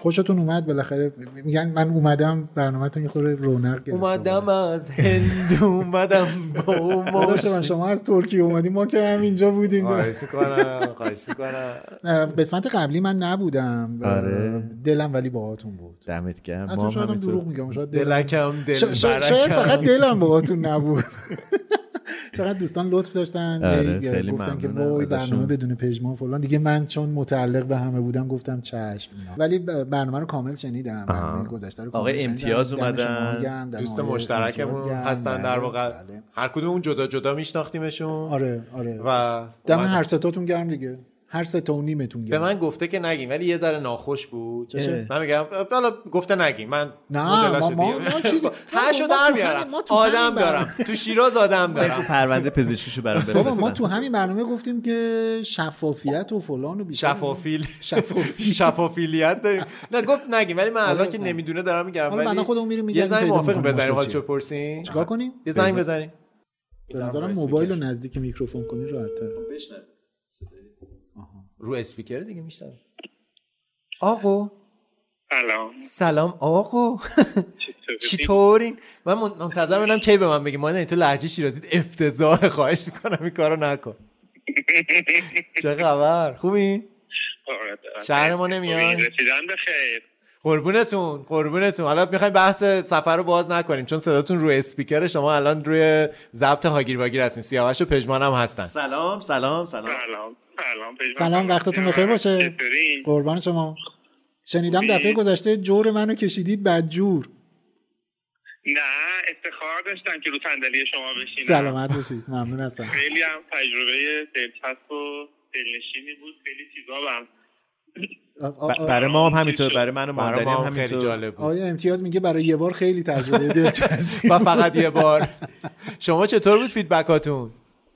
خوشتون اومد بالاخره؟ میگن من اومدم برنامه‌تون یه خورده رونق گرفت. اومدم از هند اومدم با ما شما از ترکیه اومدیم، ما که همینجا بودیم. خواهش می‌کنم. قسمت قبلی من نبودم. دلم ولی باهاتون بود. دمت گرم. ما شاید دروغ میگم، شاید دلکم دل شاید فقط دلم باهاتون نبود. چقدر دوستان لطف داشتن، گفتن که وای برنامه بدون پژمان فلان دیگه. من چون متعلق به همه بودم گفتم چشم اینا. ولی برنامه رو کامل شنیدم. برنامه گذشته رو آقای امتیاز اومدن، دوست مشترکمون هستن در واقع. هر کدوم اون جدا جدا میشناختیمشون. آره و دم هر ستاتون گرم دیگه. هر 3 تا و نیمتون گرم. به من گفته که نگیم ولی یه ذره ناخوش بود. من میگم حالا گفته نگیم. من ما چیزی تاشو در میارم. آدم دارم تو شیراز، آدم دارم. پرونده پزشکیشو برام بفرستن. بابا ما تو همین برنامه گفتیم که شفافیت و فلان و بیشتر شفافیلیت داریم. نه گفت نگیم ولی من الان که نمیدونه دارم میگم. ولی من خودم میرم میگم یه زنگ موافق بزنیم. حال چه پرسین؟ چیکار کنیم؟ یه زنگ بزنیم. به نظرم موبایل رو نزدیک میکروفون کنی راحت‌تر. بشنوی. رو اسپیکر دیگه میشنم. آقا سلام آقا. چطورین؟ من منتظر بودم کی به من بگی ما تو لهجه شیرازیت افتضاح، خواهش میکنم این کارو نکن. چه خبر؟ خوبی؟ شهر ما نمیاد؟ رسیدن به خیر. قربونتون. حالا میخوایم بحث سفر رو باز نکنیم چون صداتون روی اسپیکر شما الان روی ضبط هاگیر واگیر هستین. سیاوش و پژمان هم هستن. سلام وقتتون بخیر باشه. قربان شما. شنیدم دفعه گذشته جور منو کشیدید بدجور. نه افتخار داشتم که رو صندلی شما بشینم. سلامت باشید. ممنون هستم. خیلی هم تجربه دلچسب و دلنشینی بود. خیلی چیزا برای ما هم همینطور، برای من و ماندنی هم همینطور. خیلی جالب بود. آیا امتیاز میگه برای یه بار خیلی تجربه دلچسبی و فقط یه بار. شما چطور بود فیدبکاتون؟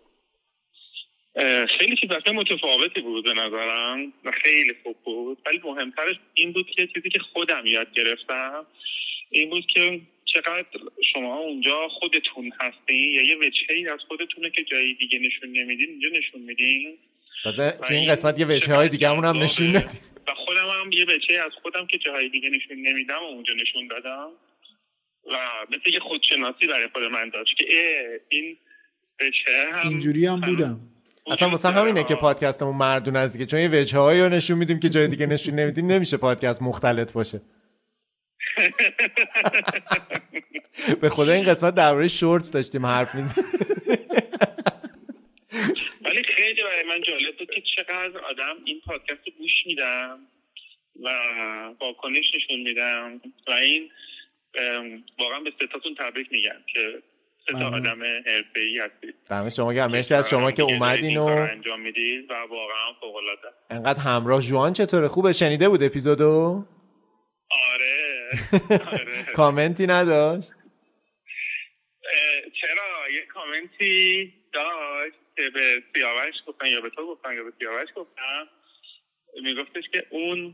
خیلی فیدبک متفاوتی بود به نظرم و خیلی خوب بود. ولی مهمترش این بود که چیزی که خودم یاد گرفتم این بود که چقدر شما اونجا خودتون هستین یا یه وجهی از خودتونه که جای دیگه نشون نمیدین اینجا نشون میدین. تازه تو این قسمت یه وجه‌های دیگه‌مون هم نشون ندیم. و خودم هم یه وجهی از خودم که جای دیگه نشون نمیدم و اونجا نشون دادم و مثل یه خودشناسی برای خود من داشت که این وجهه هم اینجوری هم بودم. اصلا واسه همینه که پادکستمون مردون از دیگه، چون یه وجه‌هایی رو نشون میدیم که جای دیگه نشون نمیدیم، نمیشه پادکست مختلط باشه. به خدا این قسمت درباره شورت داشتیم حرف می‌زدیم. ولی خیلی برای من جالب بود که چقدر آدم این پادکست رو گوش میدم و واکنش نشون میدم و این واقعا به ستاتون تبریک میگم که سه تا آدم حرفه‌ای هستید. دم شما گرم. مرسی از شما که اومدین و انجام میدید و واقعا فوق‌العاده. انقدر همراه. جوان چطوره؟ خوبه؟ شنیده بود اپیزودو؟ آره. کامنتی نداشت؟ چرا یه کامنتی داشت که به سیاوش گفتن یا به تو گفتن یا به سیاوش گفتن، میگفتش که اون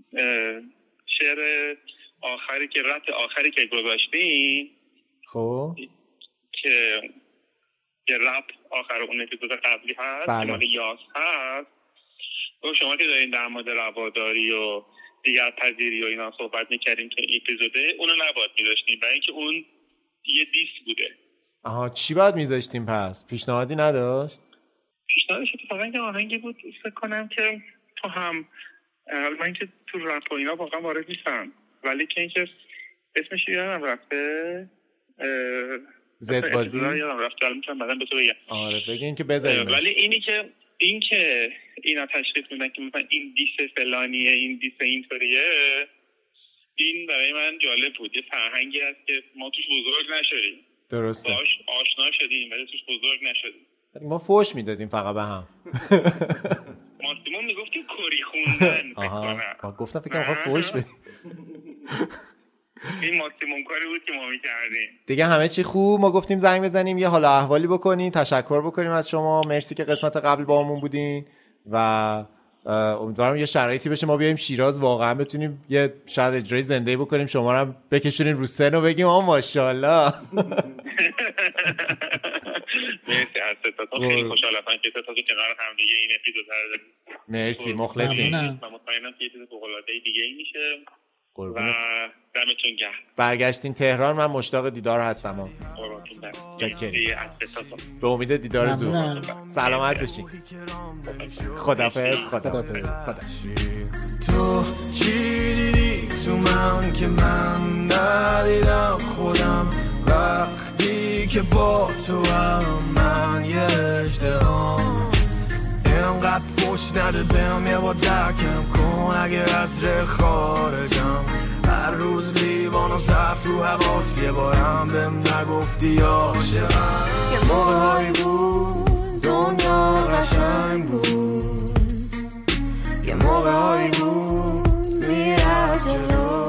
شعر آخری که رت آخری که گذاشتین خب که یه رپ آخر اون اپیزود قبلی هست که مال یاس هست و شما که دارین در مورد رواداری و دیگر پذیری و اینا صحبت میکردیم که اپیزوده اونو نباید میذاشتیم برای اینکه اون یه دیس بوده. آها چی باید میذاشتیم پس؟ پیشنهادی نداشت؟ پیشنهادش اتفاقا که آهنگی بود فکر کنم که تو هم من که تو رپ و اینا واقعا وارد نیستم ولی که اینکه اسمش یادم رفته زد بازی یادم رفته الان میتونم بعداً به تو بگم. آره بگین که بذاریم. ولی این که اینا تشخیص میدن که مثلا این دیس فلانیه این دیس اینطوریه، این برای من جالب بود. یه فرهنگی هست که ما توش بزرگ نشدیم. درسته. باش آشنا شدیم ولی توش بزرگ نشدیم. ما فوش میدادیم فقط به هم. ماکسیموم میگفتیم کری خوندن. آها گفتم فکر کنم فوش بدیم. این ماکسیموم کاری بود که ما میکردیم. دیگه همه چی خوب. ما گفتیم زنگ بزنیم یه حال احوالی بکنیم، تشکر بکنیم از شما. مرسی که قسمت قبل با همون بودین و امیدوارم یه شرایطی بشه ما بیایم شیراز واقعا بتونیم یه شاید اجرای زنده بکنیم، شما رو هم بکشونین رو سن و بگیم آ ماشاءالله. مرسی از ستاتون. خیلی خوشحالم که ستاتون کنار هم دیگه این اپیزود رو داریم. مرسی مخلصیم. من مطمئنم که یه چیز فوق‌العاده دیگه ای میشه و دمتون گرم. برگشتین تهران، من مشتاق دیدار هستم. به امید دیدار زود. سلامت باشین. خدافظ. تو چی دیدی تو من که من ندیدم خودم؟ وقتی که با تو هم من یه اژدهام، اینقدر فوش نده بهم یه با درکم کن اگه از ره خارجم. هر روز لیوانم صف رو حواس، یه بارم بهم نگفتی عاشقم. یه موقع هایی بود دنیا قشنگ بود، یه موقع هایی بود میرد جلو.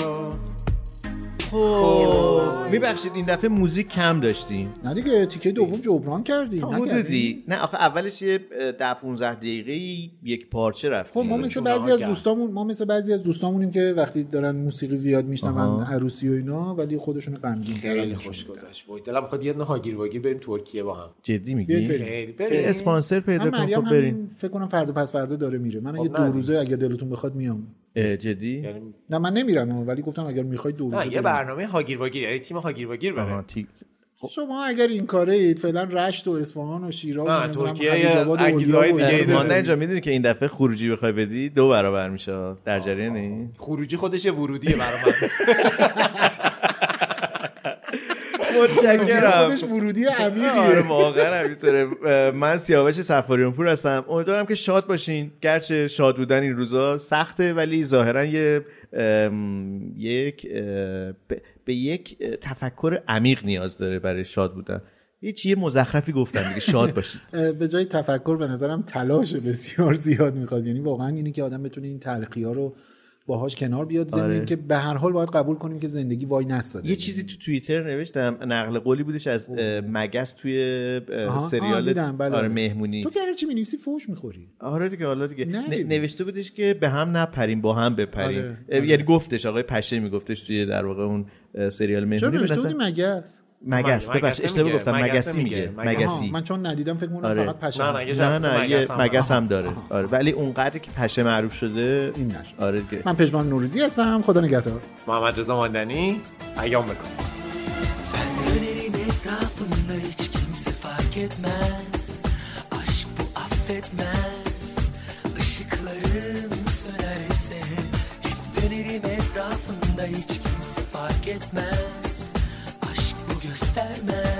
میبخشید این دفعه موزیک کم داشتیم. نه دیگه تیکه دوم جبران کردیم. حدودی نه آخه اولش یه 10-15 دقیقه یک پارچه رفتیم. خب ما مثل بعضی از دوستامونیم که وقتی دارن موسیقی زیاد میشنون عروسی و اینا ولی خودشون غمگین کردن. خیلی خوش گذشت. وای دلم میخواد یه دونه هاگیر واگیر بریم ترکیه با هم. جدی میگی؟ بریم. اسپانسر پیدا کن. خب بریم. فکر کنم فردا پس فردا داره میره. من یه 2 روزه اگه دلتون بخواد میام. جدی؟ نه من نمیرم ولی گفتم اگر میخواید 2 روزه. نه یه برنامه هاگیر واگیر، یعنی تیم هاگیر واگیر بره. خب شما اگر این کاره اید فعلا رشت و اصفهان و شیراز و ترکیه انگیزهای دیگه مانده اینجا میدونی که این دفعه خروجی بخوای بدی 2 برابر میشه. در جریانی خروجی خودش ورودیه برای من. متشکرم. خودش ورودی عمیقیه. آره واقعا همینطوره. من سیاوش سفاریانپور هستم. امیدوارم که شاد باشین. گرچه شاد بودن این روزا سخته ولی ظاهرا به یک تفکر عمیق نیاز داره برای شاد بودن. یه مزخرفی گفتم دیگه، شاد باشید. به جای تفکر به نظرم تلاش بسیار زیاد میخواد. یعنی واقعا اینی که آدم بتونه این تلخی‌ها رو باهاش کنار بیاد، زمین که به هر حال باید قبول کنیم که زندگی وای نستاده. یه چیزی تو توییتر نوشتم، نقل قولی بودش از مگس توی سریال آره مهمونی. تو که هر چی می‌نویسی فوش می‌خوری. آره دیگه. حالا دیگه نوشته بودش که به هم نپریم با هم بپریم. یعنی گفتش آقای پشه میگفتش توی در واقع اون سریال مهمونی. مثلا مگس ببخش اشتباه گفتم. مگسی میگه مگسی. من چون ندیدم فکر کنم فقط پشه. نه یه مگس هم داره. آره ولی اونقدر که پشه معروف شده این نشه. آره دیگه. من پژمان نوروزی هستم. خدا نگهدار. محمد رضا ماندنی. ایام بکن. hiç kimse fark etmez. Aşk bu affetmez. Işıkların sönerse hep dönerim etrafında, hiç kimse fark etmez. Aşk bu göstermez.